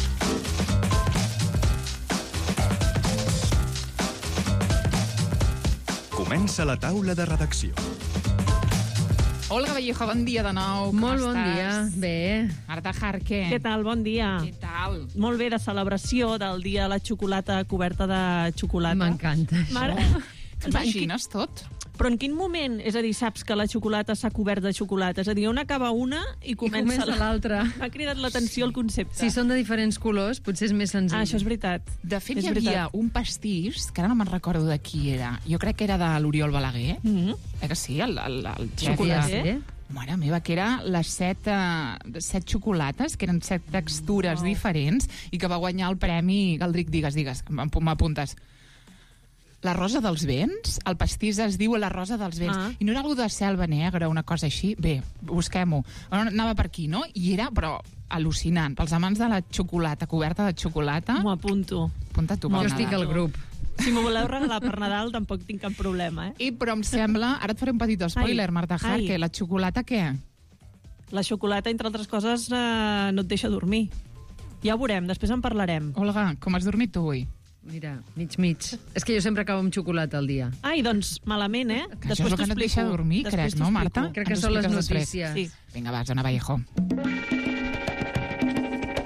Comença la taula de redacció. Olga Vallejo, bon dia de nou. Com Molt estàs? bon dia. Bé. Marta Jarque. Què tal? Bon dia. Què tal? Molt bé, de celebració del dia de la xocolata coberta de xocolata. M'encanta això. Mare... Imagines tot? Però en quin moment? És a dir, saps que la xocolata s'ha cobert de xocolata? És a dir, on acaba una i comença, I comença l'altra. M'ha cridat l'atenció el concepte. Si són de diferents colors, potser és més senzill. Ah, això és veritat. De fet, és hi havia veritat. un pastís, que ara no me'n recordo de qui era. Jo crec que era de l'Oriol Balaguer. Mm -hmm. Eh que sí? El, el, el xef Xocolater? de... Mare meva, que era les set, uh, set xocolates, que eren set textures Oh. diferents, i que va guanyar el premi... Galdric, digues, digues, m'apuntes. La rosa dels vents? El pastís es diu la rosa dels vents. Ah. I no era algú de selva negra, una cosa així? Bé, busquem-ho. Anava per aquí, no? I era, però, al·lucinant. Pels amants de la xocolata, coberta de xocolata... M'ho apunto. Apunta tu. Jo estic al grup. Si m'ho voleu regalar per Nadal, tampoc tinc cap problema, eh? I, però em sembla... Ara et faré un petit spoiler, ai, Marta Jarque. ai. La xocolata, què? La xocolata, entre altres coses, eh, no et deixa dormir. Ja ho veurem, després en parlarem. Olga, com has dormit tu avui? Mira, mig, mig. És que jo sempre acabo amb xocolata al dia. Ai, doncs malament, eh? Que això és el que no et deixa dormir, crec, no, Marta? Crec que són les notícies. Sí. Vinga, va, Zona Vallejo.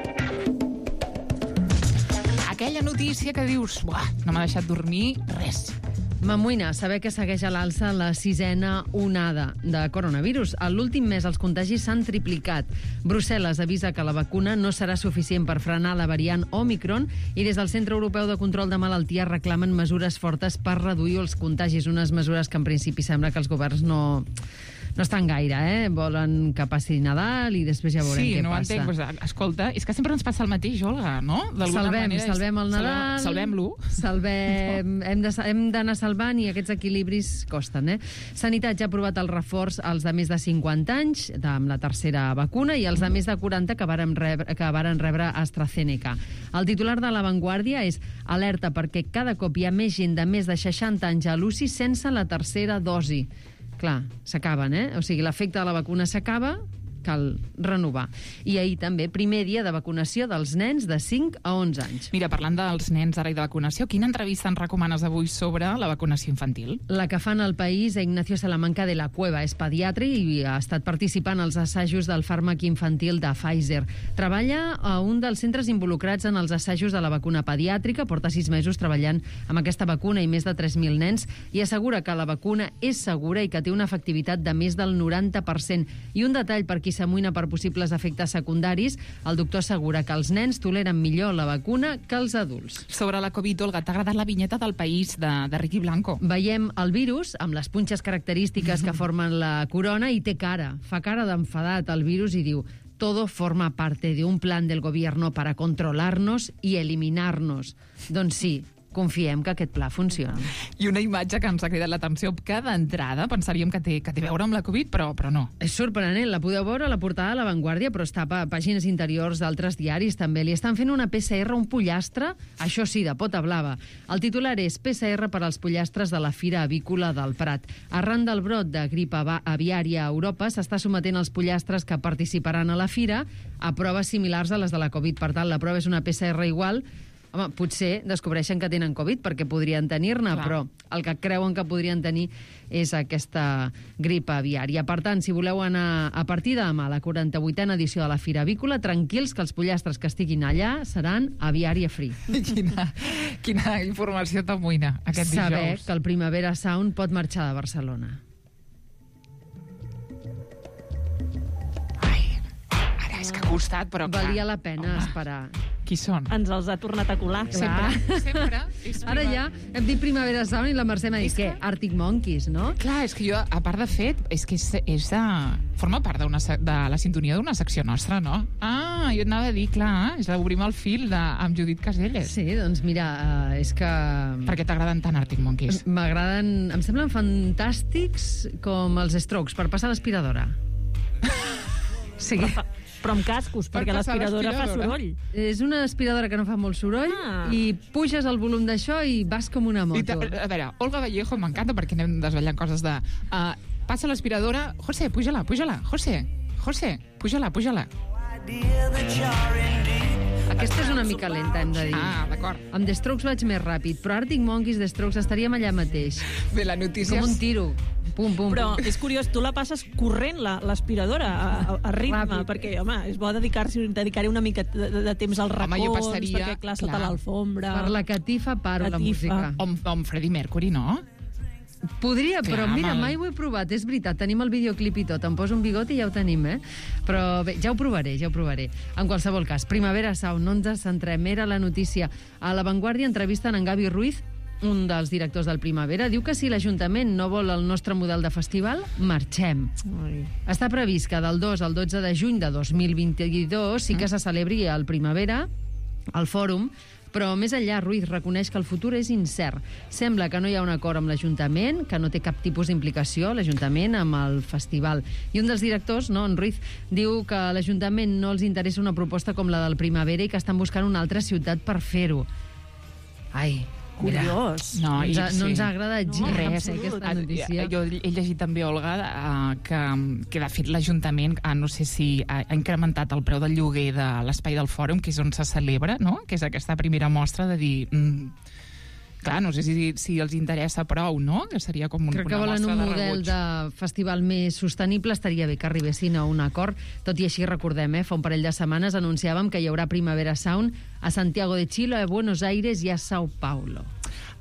Aquella notícia que dius, buah, no m'ha deixat dormir res. M'amoïna saber que segueix a l'alça la sisena onada de coronavirus. A l'últim mes els contagis s'han triplicat. Brussel·les avisa que la vacuna no serà suficient per frenar la variant Omicron i des del Centre Europeu de Control de Malalties reclamen mesures fortes per reduir els contagis, unes mesures que en principi sembla que els governs no... No estan gaire, eh? Volen que passi Nadal i després ja veurem sí, què no passa. Sí, no entenc. Pues, escolta, és que sempre ens passa el mateix, Olga, no? Salvem, manera, salvem el Nadal. Salvem-lo. Salvem, hem de- hem d'anar salvant i aquests equilibris costen, eh? Sanitat ja ha aprovat el reforç als de més de cinquanta anys, de, amb la tercera vacuna, i els de més de quaranta que varen rebre, que varen rebre AstraZeneca. El titular de La Vanguardia és alerta perquè cada cop hi ha més gent de més de seixanta anys a l'U C I sense la tercera dosi. Clar, s'acaben, eh? O sigui, l'efecte de la vacuna s'acaba, cal renovar. I ahir també, primer dia de vacunació dels nens de cinc a onze anys. Mira, parlant dels nens ara i de vacunació, quina entrevista ens recomanes avui sobre la vacunació infantil? La que fan al país a Ignacio Salamanca de la Cueva. És pediatre i ha estat participant als assajos del fàrmac infantil de Pfizer. Treballa a un dels centres involucrats en els assajos de la vacuna pediàtrica, porta sis mesos treballant amb aquesta vacuna i més de tres mil nens, i assegura que la vacuna és segura i que té una efectivitat de més del noranta per cent. I un detall per qui s'amoïna per possibles efectes secundaris, el doctor assegura que els nens toleren millor la vacuna que els adults. Sobre la Covid, Olga, t'ha agradat la vinyeta del País de, de Ricky Blanco? Veiem el virus amb les punxes característiques que formen la corona i té cara. Fa cara d'enfadat el virus i diu: todo forma parte de un plan del gobierno para controlarnos y eliminarnos. Doncs sí, confiem que aquest pla funciona. I una imatge que ens ha cridat l'atenció, que d'entrada pensaríem que té, que té a veure amb la Covid, però, però no. És sorprenent, la podeu veure a la portada de La Vanguardia, però està a pàgines interiors d'altres diaris també. Li estan fent una P C R a un pollastre, això sí, de pota blava. El titular és P C R per als pollastres de la Fira Avícola del Prat. Arran del brot de grip aviària a Europa, s'està sometent els pollastres que participaran a la fira a proves similars a les de la Covid. Per tant, la prova és una P C R igual. Home, potser descobreixen que tenen Covid perquè podrien tenir-ne, però el que creuen que podrien tenir és aquesta grip aviària. Per tant, si voleu anar a partir de demà a la quaranta-vuitena edició de la Fira Avícola, tranquils que els pollastres que estiguin allà seran aviària free. Quina, quina informació t'amoïna aquest dijous. Saber que el Primavera Sound pot marxar de Barcelona. Ara, és que ha costat, però clar. Valia la pena esperar. Qui són? Ens els ha tornat a colar. Sempre, sempre. És Ara ja hem dit Primavera Sound i la Mercè m'ha dit, què? Arctic Monkeys, no? Clar, és que jo, a part de fet, és que és, és de... forma part d'una se- de la sintonia d'una secció nostra, no? Ah, jo anava a dir, clar, és d'obrim el fil de, amb Judit Caselles. Sí, doncs mira, uh, és que... Per què t'agraden tant Arctic Monkeys? M'agraden... Em semblen fantàstics com els Strokes, per passar l'aspiradora. Sí. Però, però amb cascos, Per perquè passar l'aspiradora fa l'aspiradora. soroll. És una aspiradora que no fa molt soroll Ah. i puges el volum d'això i vas com una I moto. ta- a veure, Olga Vallejo m'encanta perquè anem desvetllant coses de... Uh, passa l'aspiradora... José, puja-la, puja-la. José, José, puja-la, puja-la. Aquesta és una mica lenta, hem de dir. Ah, d'acord. Amb The Strokes vaig més ràpid, però Arctic Monkeys, The Strokes, estaríem allà mateix. Bé, la notícia... Com un tiro. Pum, pum, Però pum. és curiós, tu la passes corrent, la- l'aspiradora, a, a, a ritme, Ràpid. perquè, home, és bo dedicar-s'hi dedicar una mica de, de, de temps als Home, racons, jo passaria, perquè, clar, sota clar. l'alfombra... Per la catifa paro la Catifa. música. O, amb- o amb Freddie Mercury, no? Podria, però Clar, mira, amb el- mai ho he provat, és veritat, tenim el videoclip i tot, em poso un bigot i ja ho tenim, eh? Però bé, ja ho provaré, ja ho provaré. En qualsevol cas, Primavera Sound, no ens centrem, era la notícia. A La Vanguardia entrevisten en Gavi Ruiz, un dels directors del Primavera, diu que si l'Ajuntament no vol el nostre model de festival, marxem. Ai. Està previst que del dos al dotze de juny de dos mil vint-i-dos sí que se celebri el Primavera, al Fòrum, però més enllà, Ruiz reconeix que el futur és incert. Sembla que no hi ha un acord amb l'Ajuntament, que no té cap tipus d'implicació l'Ajuntament amb el festival. I un dels directors, no, en Ruiz, diu que a l'Ajuntament no els interessa una proposta com la del Primavera i que estan buscant una altra ciutat per fer-ho. Ai, mira, Curiós. No, no, ens ha, i- no sí. ens ha agradat No, gens res. eh, aquesta Ah, notícia. Jo he llegit també, Olga, eh, que, que de fet l'Ajuntament, ah, no sé si ha, ha incrementat el preu del lloguer de l'espai del Fòrum, que és on se celebra, no? Que és aquesta primera mostra de dir... Mm, clar, no sé si, si els interessa prou, no? Que seria com un, Crec que una volen mostra un de model rebuig. de festival més sostenible. Estaria bé que arribessin a un acord. Tot i així, recordem, eh, fa un parell de setmanes anunciàvem que hi haurà Primavera Sound a Santiago de Chile, a Buenos Aires i a Sao Paulo.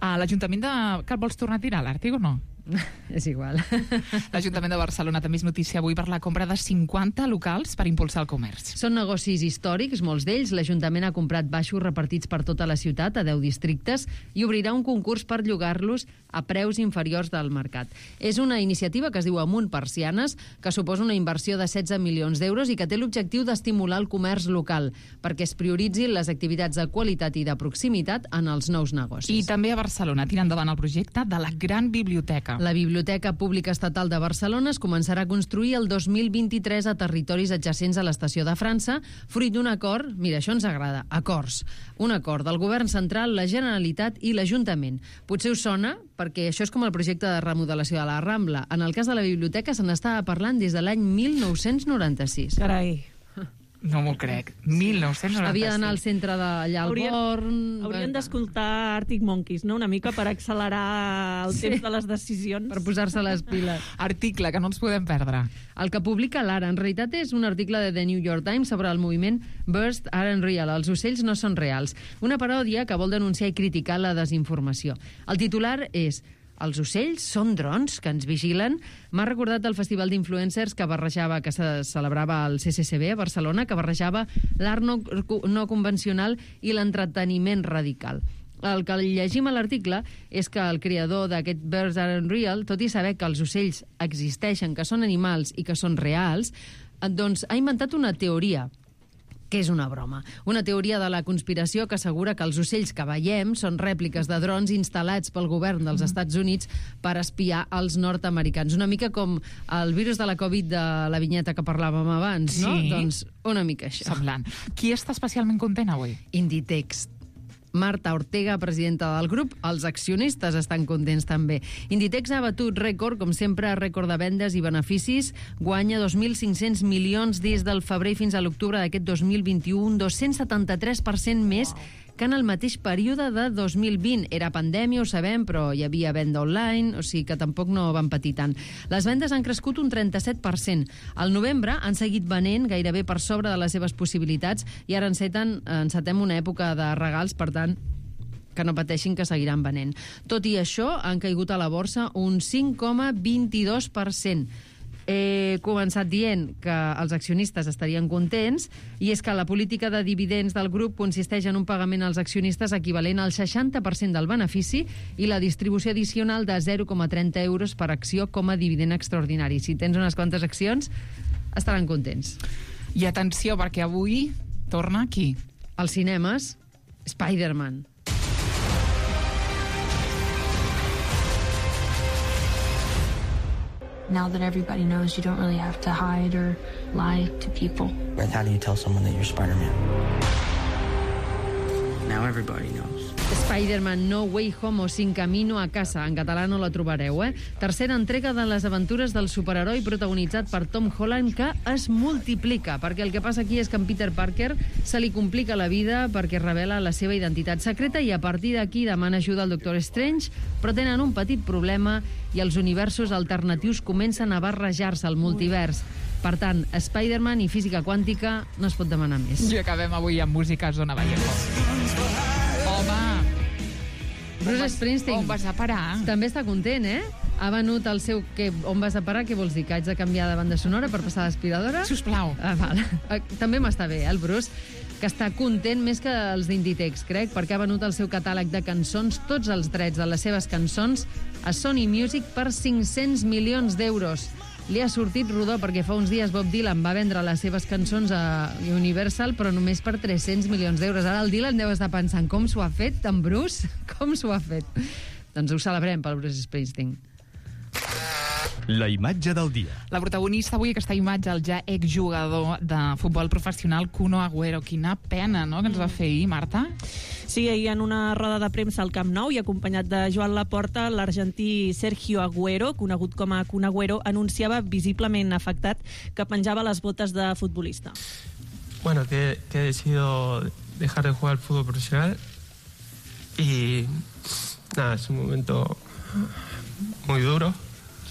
A l'Ajuntament de... Que el vols tornar a tirar, l'Àrtic, o no? És igual. L'Ajuntament de Barcelona també és notícia avui per la compra de cinquanta locals per impulsar el comerç. Són negocis històrics, molts d'ells. L'Ajuntament ha comprat baixos repartits per tota la ciutat, a deu districtes, i obrirà un concurs per llogar-los a preus inferiors del mercat. És una iniciativa que es diu Amunt Persianes, que suposa una inversió de setze milions d'euros i que té l'objectiu d'estimular el comerç local, perquè es prioritzin les activitats de qualitat i de proximitat en els nous negocis. I també a Barcelona tira endavant el projecte de la Gran Biblioteca. La Biblioteca Pública Estatal de Barcelona es començarà a construir el dos mil vint-i-tres a territoris adjacents a l'Estació de França, fruit d'un acord, mira, això ens agrada, acords, un acord del Govern Central, la Generalitat i l'Ajuntament. Potser us sona, perquè això és com el projecte de remodelació de la Rambla. En el cas de la biblioteca se n'estava parlant des de l'any mil nou-cents noranta-sis. Carai. No m'ho crec. mil nou-cents noranta-sis. Havia d'anar al centre d'allà al Haurien- Born... Haurien d'escoltar Arctic Monkeys, no?, una mica per accelerar el Sí. temps de les decisions. Per posar-se les piles. Article, que no ens podem perdre. El que publica l'Ara, en realitat, és un article de The New York Times sobre el moviment Burst Aren't Real, els ocells no són reals. Una paròdia que vol denunciar i criticar la desinformació. El titular és: els ocells són drons que ens vigilen? M'ha recordat el festival d'influencers que barrejava, que se celebrava al C C C B a Barcelona, que barrejava l'art no, no convencional i l'entreteniment radical. El que llegim a l'article és que el creador d'aquest Birds Aren't Real, tot i saber que els ocells existeixen, que són animals i que són reals, doncs ha inventat una teoria que és una broma. Una teoria de la conspiració que assegura que els ocells que veiem són rèpliques de drons instal·lats pel govern dels Estats Units per espiar els nord-americans. Una mica com el virus de la Covid de la vinyeta que parlàvem abans, no? Sí. Doncs una mica això. Semblant. Qui està especialment content avui? Inditex. Marta Ortega, presidenta del grup. Els accionistes estan contents també. Inditex ha batut rècord, com sempre, rècord de vendes i beneficis. Guanya dos mil cinc-cents milions des del febrer fins a l'octubre d'aquest dos mil vint-i-u, un dos-cents setanta-tres per cent més que en el mateix període de dos mil vint. Era pandèmia, ho sabem, però hi havia venda online, o sigui que tampoc no van patir tant. Les vendes han crescut un trenta-set per cent. Al novembre han seguit venent gairebé per sobre de les seves possibilitats i ara enceten, encetem una època de regals, per tant, que no pateixin, que seguiran venent. Tot i això, han caigut a la borsa un cinc coma vint-i-dos per cent. He començat dient que els accionistes estarien contents, i és que la política de dividends del grup consisteix en un pagament als accionistes equivalent al seixanta per cent del benefici i la distribució addicional de zero coma trenta euros per acció com a dividend extraordinari. Si tens unes quantes accions, estaran contents. I atenció, perquè avui torna qui? Als cinemes, Spider-Man. Now that everybody knows, you don't really have to hide or lie to people. And how do you tell someone that you're Spider-Man? Now everybody knows. Spider-Man No Way Home o Sin Camino a Casa, en català no la trobareu, eh? Tercera entrega de les aventures del superheroi protagonitzat per Tom Holland, que es multiplica, perquè el que passa aquí és que en Peter Parker se li complica la vida perquè revela la seva identitat secreta i a partir d'aquí demana ajuda al Doctor Strange, però tenen un petit problema i els universos alternatius comencen a barrejar-se al multivers. Per tant, Spider-Man i física quàntica no es pot demanar més. I acabem avui amb música a Zona Vallejo. Home! Bruce Springsteen. On vas a parar? També està content, eh? Ha venut el seu... Que, on vas a parar? Què vols dir? Que haig de canviar de banda sonora per passar l'aspiradora? Sisplau. Ah, val. També m'està bé, eh, el Bruce, que està content més que els d'Inditex, crec, perquè ha venut el seu catàleg de cançons, tots els drets de les seves cançons, a Sony Music per cinc-cents milions d'euros. Li ha sortit rodó perquè fa uns dies Bob Dylan va vendre les seves cançons a Universal, però només per tres-cents milions d'euros. Ara el Dylan deu estar pensant com s'ho ha fet, en Bruce? Com s'ho ha fet? Doncs ho celebrem pel Bruce Springsteen. La imatge del dia. La protagonista avui, aquesta imatge, el ja exjugador de futbol professional Kuno Agüero. Quina pena, no?, que ens va fer ahir, Marta? Sí, ahir en una roda de premsa al Camp Nou i acompanyat de Joan Laporta, l'argentí Sergio Agüero, conegut com a Kun Agüero, anunciava visiblement afectat que penjava les botes de futbolista. Bueno, que, que he decidido dejar de jugar al fútbol profesional y nada, es un momento muy duro.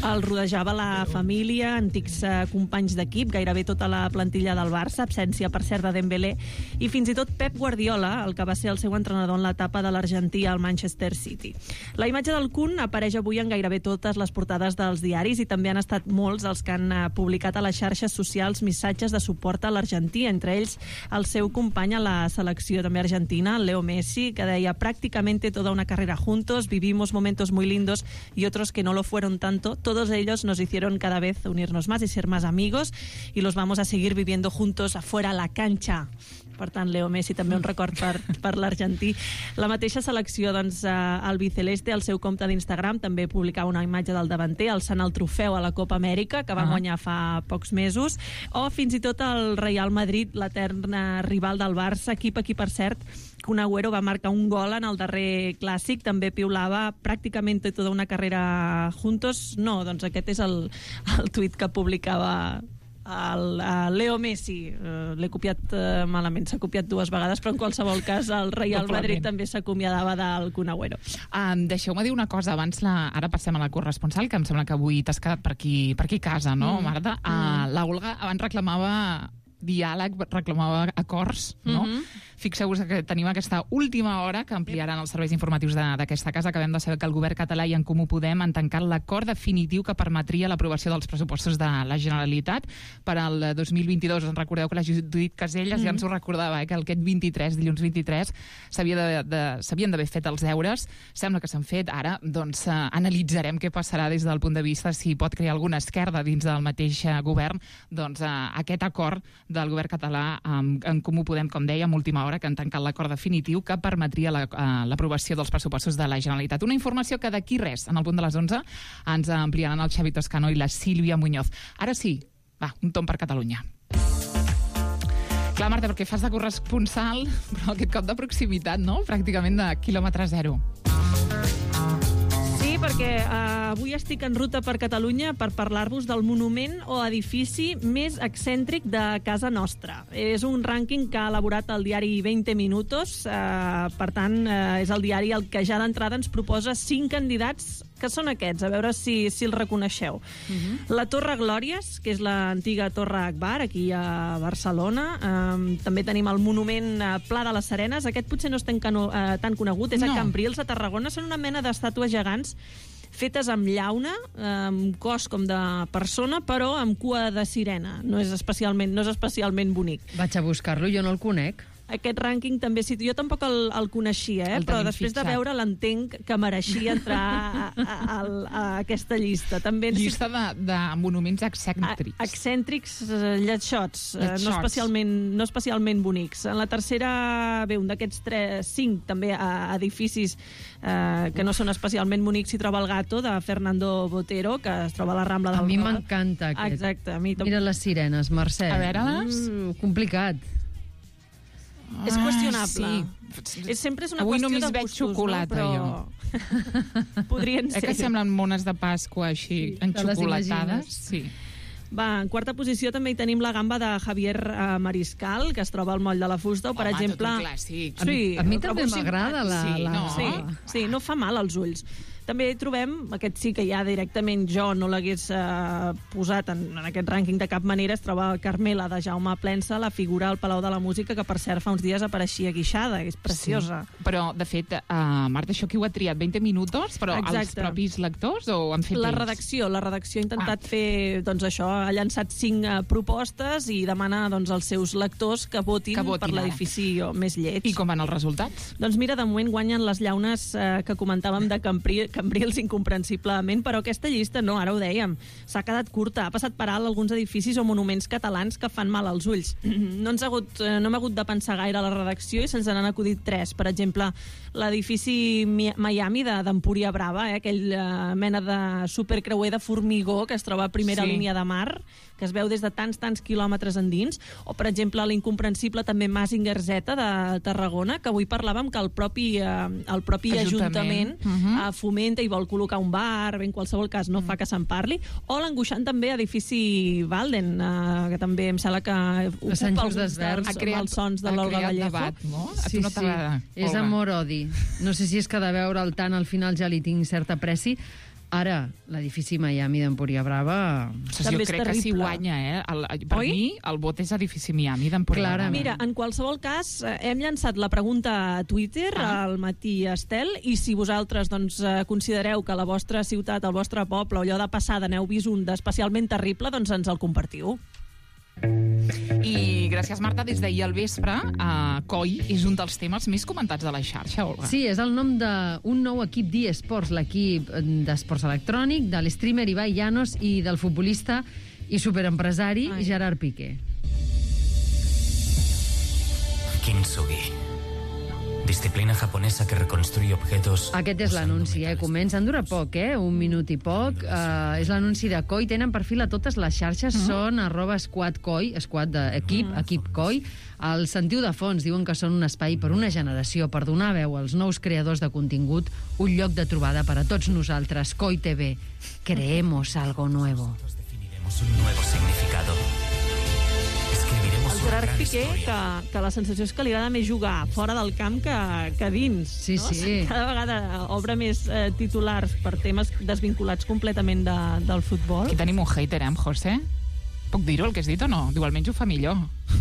El rodejava la família, antics eh, companys d'equip, gairebé tota la plantilla del Barça, absència, per cert, de Dembélé, i fins i tot Pep Guardiola, el que va ser el seu entrenador en l'etapa de l'Argentí al Manchester City. La imatge del Kun apareix avui en gairebé totes les portades dels diaris i també han estat molts els que han eh, publicat a les xarxes socials missatges de suport a l'Argentí, entre ells el seu company a la selecció també argentina, Leo Messi, que deia prácticamente toda una carrera juntos, vivimos momentos muy lindos y otros que no lo fueron tanto. Todos ellos nos hicieron cada vez unirnos más y ser más amigos y los vamos a seguir viviendo juntos afuera a la cancha. Per tant, Leo Messi també un record per, per l'Argentí. La mateixa selecció, doncs, el Biceleste, al seu compte d'Instagram, també publicava una imatge del davanter, alçant el trofeu a la Copa Amèrica, que va Ah. guanyar fa pocs mesos, o fins i tot el Real Madrid, l'etern rival del Barça, equip aquí, per cert, Kun Agüero va marcar un gol en el darrer clàssic, també piulava pràcticament tota una carrera juntos. No, doncs aquest és el, el tuit que publicava el, el Leo Messi. Uh, l'he copiat uh, malament, s'ha copiat dues vegades, però en qualsevol cas el Real Madrid també s'acomiadava del Kun Agüero. Um, Deixeu-me dir una cosa, abans la, ara passem a la corresponsal, que em sembla que avui t'has quedat per aquí, per aquí a casa, no, Mm. Marta? Uh, la Olga abans reclamava diàleg, reclamava acords, no? Mhm. Fixeu-vos que tenim aquesta última hora que ampliaran els serveis informatius de- d'aquesta casa. Acabem de saber que el govern català i En Comú Podem han tancat l'acord definitiu que permetria l'aprovació dels pressupostos de la Generalitat per al dos mil vint-i-dos. Us en recordeu que la Judit Casellas Mhm. ja ens ho recordava, eh, que aquest vint-i-tres, dilluns vint-i-tres, s'havia de, de, s'havien d'haver fet els deures. Sembla que s'han fet. Ara, doncs, eh, analitzarem què passarà des del punt de vista si pot crear alguna esquerda dins del mateix eh, govern. Doncs eh, aquest acord del govern català amb En Comú Podem, com deia, a última hora, que han tancat l'acord definitiu que permetria la- eh, l'aprovació dels pressupostos de la Generalitat. Una informació que d'aquí res, en el punt de les onze, ens ampliaran el Xavi Toscano i la Sílvia Muñoz. Ara sí, va, un tom per Catalunya. Clar, Marta, perquè fas de corresponsal, però aquest cop de proximitat, no? Pràcticament de quilòmetre zero. Sí, perquè uh, avui estic en ruta per Catalunya per parlar-vos del monument o edifici més excèntric de casa nostra. És un rànquing que ha elaborat el diari veinte minutos, uh, per tant, uh, és el diari el que ja d'entrada ens proposa cinc candidats, que són aquests, a veure si, si els reconeixeu. Uh-huh. La Torre Glòries, que és l'antiga Torre Akbar, aquí a Barcelona. Um, també tenim el monument uh, Pla de les Serenes. Aquest potser no és tan, cano, uh, tan conegut, és No. a Cambrils, a Tarragona. Són una mena d'estàtues gegants fetes amb llauna, amb cos com de persona, però amb cua de sirena. No és especialment, no és especialment bonic. Vaig a buscar-lo, jo no el conec. Aquest rànquing també, sí, jo tampoc el, el coneixia, eh? El Però tenim després fitxat. de veure l'entenc que mereixia entrar a, a, a, a aquesta llista. També ens- Llista de, de monuments excèntrics. A- excèntrics, eh, lletxots, eh, no Lletxots. especialment, no especialment bonics. En la tercera, bé, un d'aquests tres, cinc també a edificis eh, que no són especialment bonics, s'hi troba el Gato, de Fernando Botero, que es troba a la Rambla del A mi Nord. m'encanta aquest. Exacte, a mi també. Mira les sirenes, Mercè. A veure-les. Mm, complicat. És qüestionable. sí. És, sempre és una Avui qüestió només de veig gustos, xocolata, no? Però podrien Eh ser. que semblen mones de Pasqua així, te les enxocolatades? imagines? Sí. Va, en quarta posició també hi tenim la gamba de Javier eh, Mariscal, que es troba al moll de la Fusta, o per Home, exemple... tot un clàssic. A mi- a mi el també trobo m'agrada la- simpàtic. la- Sí, no? Sí, sí, no fa mal als ulls. També trobem, aquest sí que ja directament jo no l'hagués eh, posat en, en aquest rànquing de cap manera, es troba Carmela, de Jaume Plensa, la figura al Palau de la Música, que per cert fa uns dies apareixia guixada, és preciosa. Sí. Però, de fet, uh, Marta, això qui ho ha triat? veinte minutos? Però els Exacte. propis lectors o han fet La ells? redacció, la redacció ha intentat ah. fer, doncs això, ha llançat cinc eh, propostes i demana doncs, als seus lectors que votin, Que votin per ara. l'edifici més lleig. I com van els resultats? Doncs mira, de moment guanyen les llaunes eh, que comentàvem de Campri, Cambrils incomprensiblement, però aquesta llista no, ara ho dèiem, s'ha quedat curta, ha passat per alt alguns edificis o monuments catalans que fan mal als ulls. No ens ha hagut, eh, no hem hagut de pensar gaire a la redacció i se'ns n'han acudit tres. Per exemple, l'edifici Mi- Miami de- d'Empúria Brava, eh, aquell eh, mena de supercreuer de formigó que es troba a primera Sí. línia de mar, que es veu des de tants, tants quilòmetres endins, o, per exemple, l'incomprensible també Mazinger Z de Tarragona, que avui parlàvem que el propi, eh, el propi Ajuntament. Ajuntament, Mhm. eh, fomenta i vol col·locar un bar, bé, en qualsevol cas no fa que se'n parli, o l'angoixant també edifici Walden, eh, que també em sembla que ocupa Sant Just alguns Desvern. dels Ha creat- malsons de ha l'Olga creat Vallejo. debat, no? A Sí, tu no sí. t'agrada, És Olga? amor-odi. No sé si és que de veure'l tant al final ja li tinc certa pressi, Ara, l'edifici Miami d'Empúria Brava... Jo crec que si guanya, eh? El, per Oi? mi, el vot és edifici Miami d'Empúria Brava. Mira, en qualsevol cas, hem llançat la pregunta a Twitter, ah. al Matí Estel, i si vosaltres doncs, considereu que la vostra ciutat, el vostre poble, allò de passada n'heu vist un d'especialment terrible, doncs ens el compartiu. I gràcies, Marta, des d'ahir al vespre, uh, C O I és un dels temes més comentats de la xarxa, Olga. Sí, és el nom d'un nou equip d'eSports, l'equip d'esports electrònic, de l'streamer Ibai Llanos i del futbolista i superempresari Ai. Gerard Piqué. Kintsugi. Disciplina japonesa que reconstruye objetos... Aquest és l'anunci, eh? Comença, en dura poc, eh? Un minut i poc. Uh, és l'anunci de C O I. Tenen perfil a totes les xarxes, mm. són arroba squad C O I, squad d'equip, mm. equip C O I. El sentiu de fons, diuen que són un espai per una generació, per donar veu als nous creadors de contingut, un lloc de trobada per a tots nosaltres. C O I T V. Creemos algo nuevo. Definiremos un nuevo significado. El Gerard Piqué, que, que la sensació és que li agrada més jugar fora del camp que, que dins. Sí, no? sí. Cada vegada obre més eh, titulars per temes desvinculats completament de, del futbol. Aquí tenim un hater, eh, José? Puc dir-ho, el que has dit, o no? Diu, almenys ho fa millor.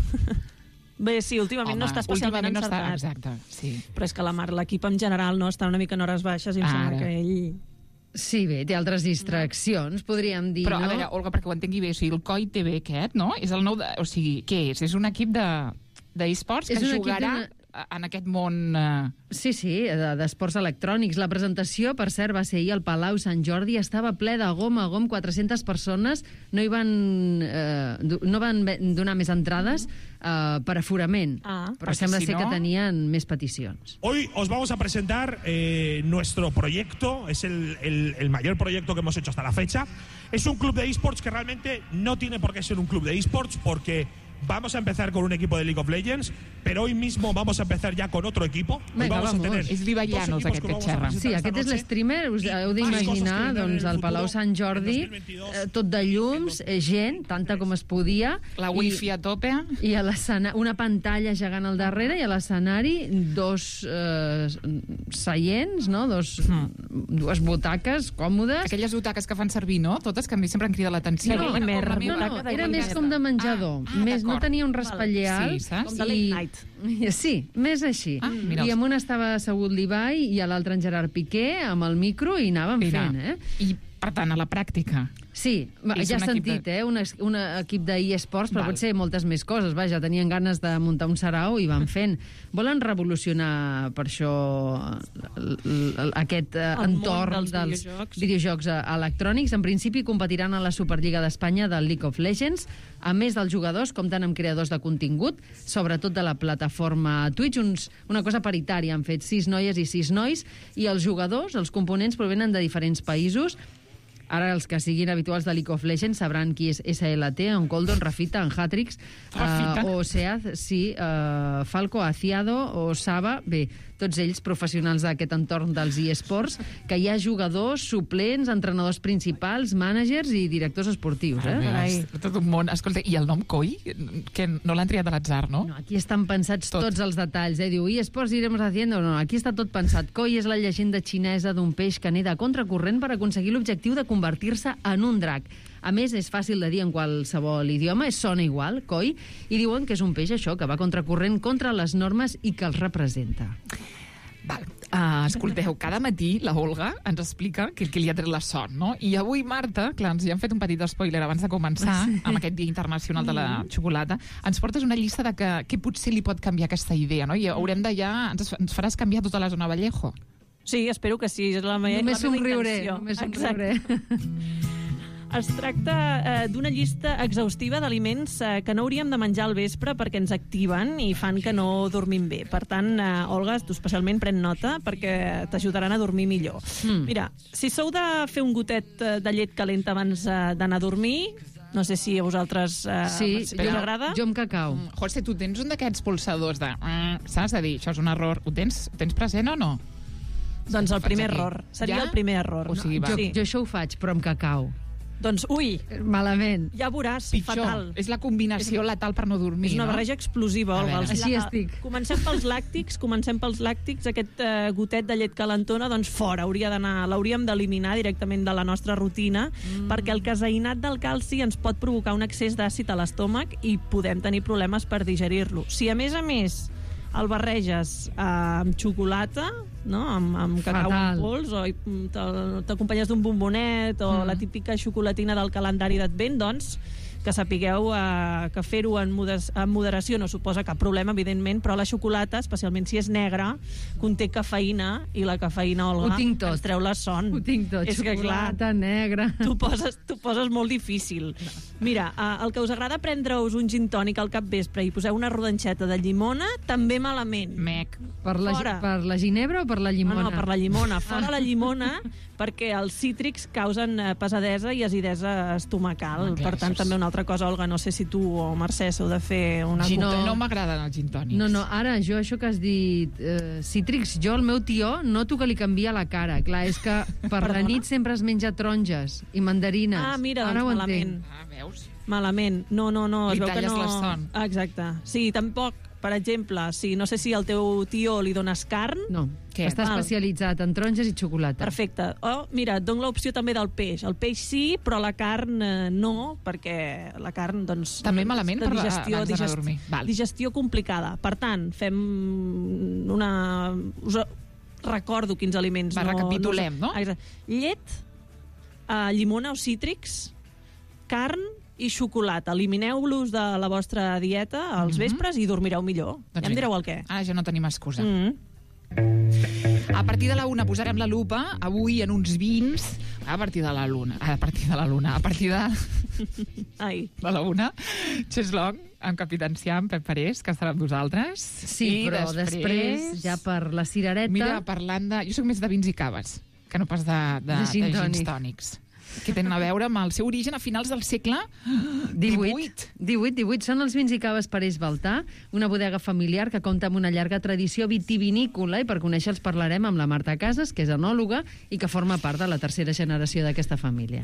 Bé, sí, últimament Home, no està especialment últimament encertat. No està, exacte, sí. Però és que la Mar, l'equip en general no està una mica en hores baixes i em sembla que ell... Sí, bé, té altres distraccions, podríem dir, Però, no? a veure, Olga, perquè ho entengui bé, o sigui, el C O I T V aquest, no? És el nou... De... O sigui, què és? És un equip de d'esports que jugarà en aquest món... Eh... Sí, sí, d'esports electrònics. La presentació, per cert, va ser ahir al Palau Sant Jordi, estava ple de gom a gom, quatre-centes persones, no hi van, eh, no van donar més entrades eh, per aforament, ah, però sembla si ser no... que tenien més peticions. Hoy os vamos a presentar eh, nuestro proyecto, es el, el, el mayor proyecto que hemos hecho hasta la fecha. Es un club de esports que realmente no tiene por qué ser un club de esports, porque vamos a empezar con un equipo de League of Legends, pero hoy mismo vamos a empezar ya con otro equipo. Venga, vamos vamos. a tener és l'Ibai Llanos, aquest que xerra. Sí, aquest és l'streamer, us heu d'imaginar, doncs, al Palau Sant Jordi, eh, tot de llums, eh, gent, tanta com es podia. La wifi a tope. I a una pantalla gegant al darrere, i a l'escenari dos eh, seients, no? Dos, mm. dues butaques còmodes. Aquelles butaques que fan servir, no? Totes, que a mi sempre em crida l'atenció. No, no, no, no, era més com de menjador. Ah, més, no tenia un raspaller alt. Sí, saps? Com de late night. Sí, més així. Ah, I en una estava assegut l'Ibai i a l'altre en Gerard Piqué amb el micro i anàvem Mira. fent, eh? I, per tant, a la pràctica. Sí, És ja un has sentit, de... eh? Un, un equip d'eSports, però Val. pot ser moltes més coses. Vaja, tenien ganes de muntar un sarau i van fent. Volen revolucionar, per això, l- l- aquest eh, El món entorn dels dels videojocs. videojocs eh, electrònics. En principi competiran a la Superliga d'Espanya del League of Legends. A més dels jugadors, compten amb creadors de contingut, sobretot de la plataforma Twitch, uns, una cosa paritària. Han fet sis noies i sis nois, i els jugadors, els components, provenen de diferents països. Ara els que siguin habituals de League of Legends sabran qui és S L T, en Goldon, Rafita, en Hatrix, Rafita. uh, o Seaz, sí, uh, Falco, Aciado o Saba. Bé, tots ells professionals d'aquest entorn dels eSports, que hi ha jugadors, suplents, entrenadors principals, mànagers i directors esportius. Eh? Carai, tot un món. Escolta, i el nom C O I? Que no l'han triat a l'atzar, no? No, aquí estan pensats Tot. tots els detalls. Eh? Diu, eSports iremos haciendo. No, aquí està tot pensat. C O I és la llegenda xinesa d'un peix que neda a contracorrent per aconseguir l'objectiu de convertir-se en un drac. A més, és fàcil de dir en qualsevol idioma, es sona igual, C O I, i diuen que és un peix, això, que va contracorrent contra les normes i que els representa. Val. Uh, escolteu, cada matí la Olga ens explica que, que li ha tret la son, no? I avui, Marta, clar, ens hi han fet un petit spoiler abans de començar, sí. amb aquest Dia Internacional de la Xocolata, ens portes una llista de que, que potser li pot canviar aquesta idea, no? I haurem de ja... Ens, ens faràs canviar tota la zona Vallejo. Sí, espero que sí. És la meva, Només la meva somriuré, intenció. només somriuré. Es tracta eh, d'una llista exhaustiva d'aliments eh, que no hauríem de menjar al vespre perquè ens activen i fan que no dormim bé. Per tant, eh, Olga, tu especialment pren nota perquè t'ajudaran a dormir millor. Mm. Mira, si sou de fer un gotet eh, de llet calenta abans eh, d'anar a dormir, no sé si a vosaltres eh, Sí, us jo, agrada. jo amb cacau. José, tu tens un d'aquests pulsadors de... Saps? De dir, això és un error. Ho tens, ho tens present o no? Doncs el primer Faig aquí. error. Seria Ja? el primer error. O sigui, va. Jo, Sí. jo això ho faig, però amb cacau. Doncs, ui... Malament. Ja veuràs, Pitjor. fatal. És la combinació letal per no dormir, És una no? barreja explosiva, A Olga. veure. Així estic. Comencem pels làctics, comencem pels làctics. Aquest eh, gotet de llet calentona, doncs fora, hauria d'anar, l'hauríem d'eliminar directament de la nostra rutina, mm. perquè el caseïnat del calci ens pot provocar un excés d'àcid a l'estómac i podem tenir problemes per digerir-lo. Si a més a més el barreges eh, amb xocolata, no? amb, amb cacau Fatal. en pols, o te- t'acompanyes d'un bombonet, o Mm. la típica xocolatina del calendari d'Advent, doncs que sapigueu eh, que fer-ho en, modes, en moderació no suposa cap problema, evidentment, però la xocolata, especialment si és negra, conté cafeïna, i la cafeïna, Olga, Ho tinc tot. ens treu la son. Ho tinc tot. És que, clar, Xocolata negra. t'ho poses, t'ho poses molt difícil. No. Mira, eh, el que us agrada prendre-us un gin tònic al capvespre i poseu una rodanxeta de llimona, també malament. Mec. Per la, Fora. per la ginebra o per la No, llimona? no, per la llimona. Fora la llimona, perquè els cítrics causen eh, pesadesa i acidesa estomacal. Home, clar, per tant, això és- també una altra cosa, Olga, no sé si tu o Mercè heu de fer una... Gin, No. no m'agraden els gin tònics. No, no, ara, jo això que has dit, eh, cítrics, jo, el meu tió, noto que li canvia la cara. Clar, és que per la nit sempre es menja taronges i mandarines. Ah, mira, ara doncs ho malament. entenc. Ah, veus? Malament. No, no, no. Li es veu que talles no... la son. Exacte. Sí, tampoc, per exemple, si no sé si al teu tió li dones carn... No, Què? està Val. especialitzat en taronges i xocolata. Perfecte. O, mira, et dono l'opció també del peix. El peix sí, però la carn eh, no, perquè la carn, doncs... També malament de per la- digestió, abans d'anar a digest- dormir. Val. digestió complicada. Per tant, fem una... Us recordo quins aliments. Va, recapitulem, no? Exacte. Llet, eh, llimona o cítrics, carn i xocolata. Elimineu-los de la vostra dieta als Mhm. vespres i dormireu millor. Doncs ja em vinga. direu el què. Ara ja no tenim excusa. Mm. A partir de la una posarem la lupa, avui en uns vins, a partir de la luna, a partir de la luna, a partir de, Ai. de la una, Cheslong, amb Capitancià, amb Pep Parés, que estarà amb vosaltres. Sí, I però després, ja per la cirereta... Mira, parlant de... Jo soc més de vins i caves, que no pas de, de, De gin de gins tònic. tònics, que tenen a veure amb el seu origen a finals del segle divuit. divuit, divuit. Són els vins i caves Parés Baltà, una bodega familiar que compta amb una llarga tradició vitivinícola, i per conèixer-los parlarem amb la Marta Casas, que és enòloga i que forma part de la tercera generació d'aquesta família.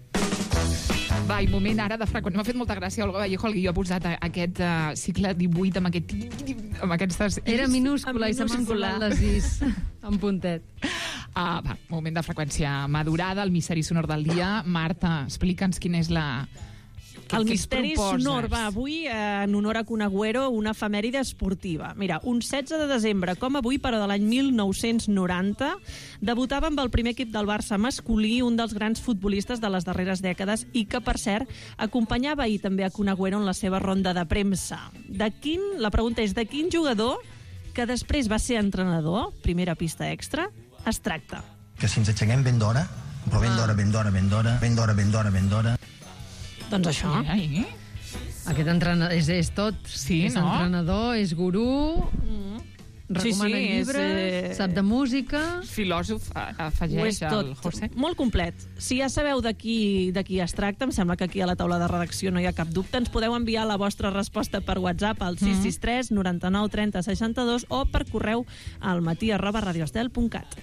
Va, i moment ara de freqüent. M'ha fet molta gràcia, Olga Vallejo, el guió ha posat a- aquest uh, cicle divuit amb, aquest, amb aquestes... Era minúscula i se m'han colat les is en puntet. Ah, va, moment de freqüència madurada, el misteri sonor del dia. Marta, explica'ns quin és la... Què- El què ens misteri proposes? sonor va avui eh, en honor a Kun Agüero, una efemèride esportiva. Mira, un setze de desembre, com avui, però de l'any mil nou-cents noranta, debutava amb el primer equip del Barça masculí, un dels grans futbolistes de les darreres dècades i que, per cert, acompanyava ahir també a Kun Agüero en la seva ronda de premsa. De quin, la pregunta és, de quin jugador que després va ser entrenador, primera pista extra, es tracta? Que si ens aixequem ben d'hora, però ben d'hora, ben d'hora, ben d'hora, ben d'hora, ben d'hora, ben d'hora... Doncs això. Ai, ai. Aquest entrenador és, és tot. Sí, és no? entrenador, és gurú, recomana Sí, sí, és, llibres, eh, sap de música... Filòsof, a- Ho afegeix és tot, el José. molt complet. Si ja sabeu de qui, de qui es tracta, em sembla que aquí a la taula de redacció no hi ha cap dubte, ens podeu enviar la vostra resposta per WhatsApp al sis sis tres noranta-nou trenta seixanta-dos o per correu al matí arroba radioestel punt cat.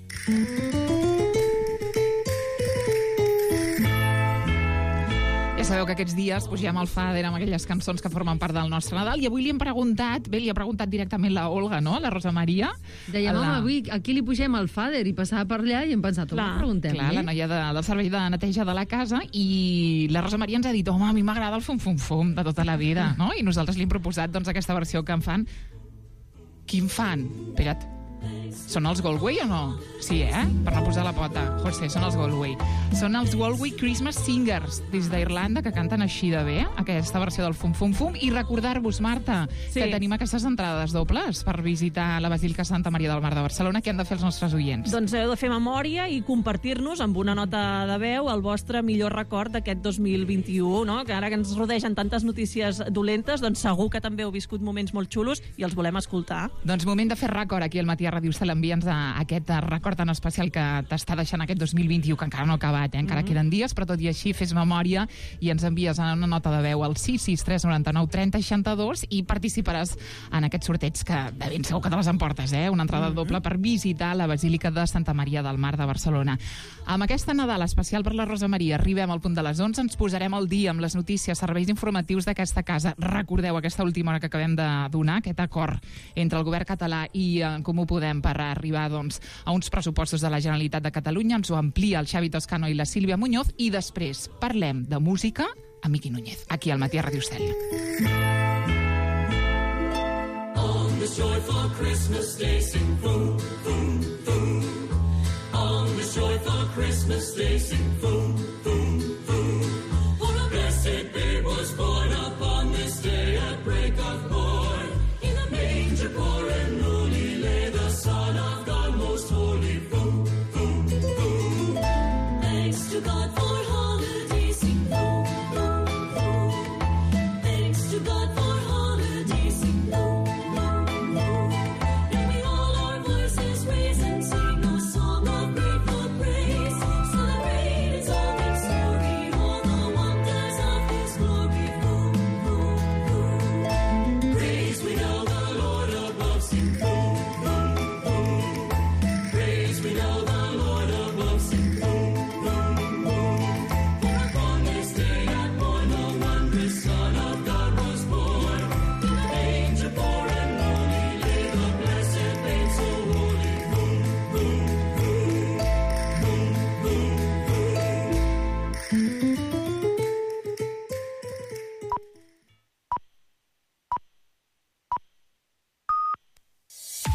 Ja sabeu que aquests dies pugem al Fader amb aquelles cançons que formen part del nostre Nadal, i avui li hem preguntat, bé, li ha preguntat directament la Olga, no?, la Rosa Maria. Dèiem, la... home, avui aquí li pugem al Fader, i passava per allà i hem pensat, home, preguntem-li. Clar, la noia de, del servei de neteja de la casa, i la Rosa Maria ens ha dit, home, a mi m'agrada el fum-fum-fum de tota la vida, no? I nosaltres li hem proposat, doncs, aquesta versió que en fan. Quin fan? Espera't. Són els Galway o no? Sí, eh? Per no posar la pota. José, són els Galway. Són els Galway Christmas Singers, des d'Irlanda, que canten així de bé, aquesta versió del Fum Fum Fum. I recordar-vos, Marta, Sí. que tenim aquestes entrades dobles per visitar la Basílica Santa Maria del Mar de Barcelona. Què han de fer els nostres oients? Doncs heu de fer memòria i compartir-nos amb una nota de veu el vostre millor record d'aquest dos mil vint-i-u, no? Que ara que ens rodegen tantes notícies dolentes, doncs segur que també heu viscut moments molt xulos i els volem escoltar. Doncs moment de fer record aquí al Matí a Ràdio Estel, envia'ns aquest record tan especial que t'està deixant aquest dos mil vint-i-u, que encara no ha acabat, eh? encara mm-hmm. queden dies, però tot i així fes memòria i ens envies una nota de veu al sis sis tres nou nou trenta seixanta-dos i participaràs en aquest sorteig que de ben segur que te les emportes, eh? Una entrada mm-hmm. doble per visitar la Basílica de Santa Maria del Mar de Barcelona. Amb aquesta Nadal especial per la Rosa Maria arribem al punt de les onze, ens posarem al dia amb les notícies, serveis informatius d'aquesta casa. Recordeu aquesta última hora que acabem de donar, aquest acord entre el govern català i en Comú Podem per arribar doncs, a uns pressupostos de la Generalitat de Catalunya. Ens ho amplia el Xavi Toscano i la Sílvia Muñoz i després parlem de música amb Miqui Núñez, aquí al Matí a Ràdio Estel. On this joyful Christmas day sing boom, boom, boom. On this joyful Christmas day sing boom, boom, boom.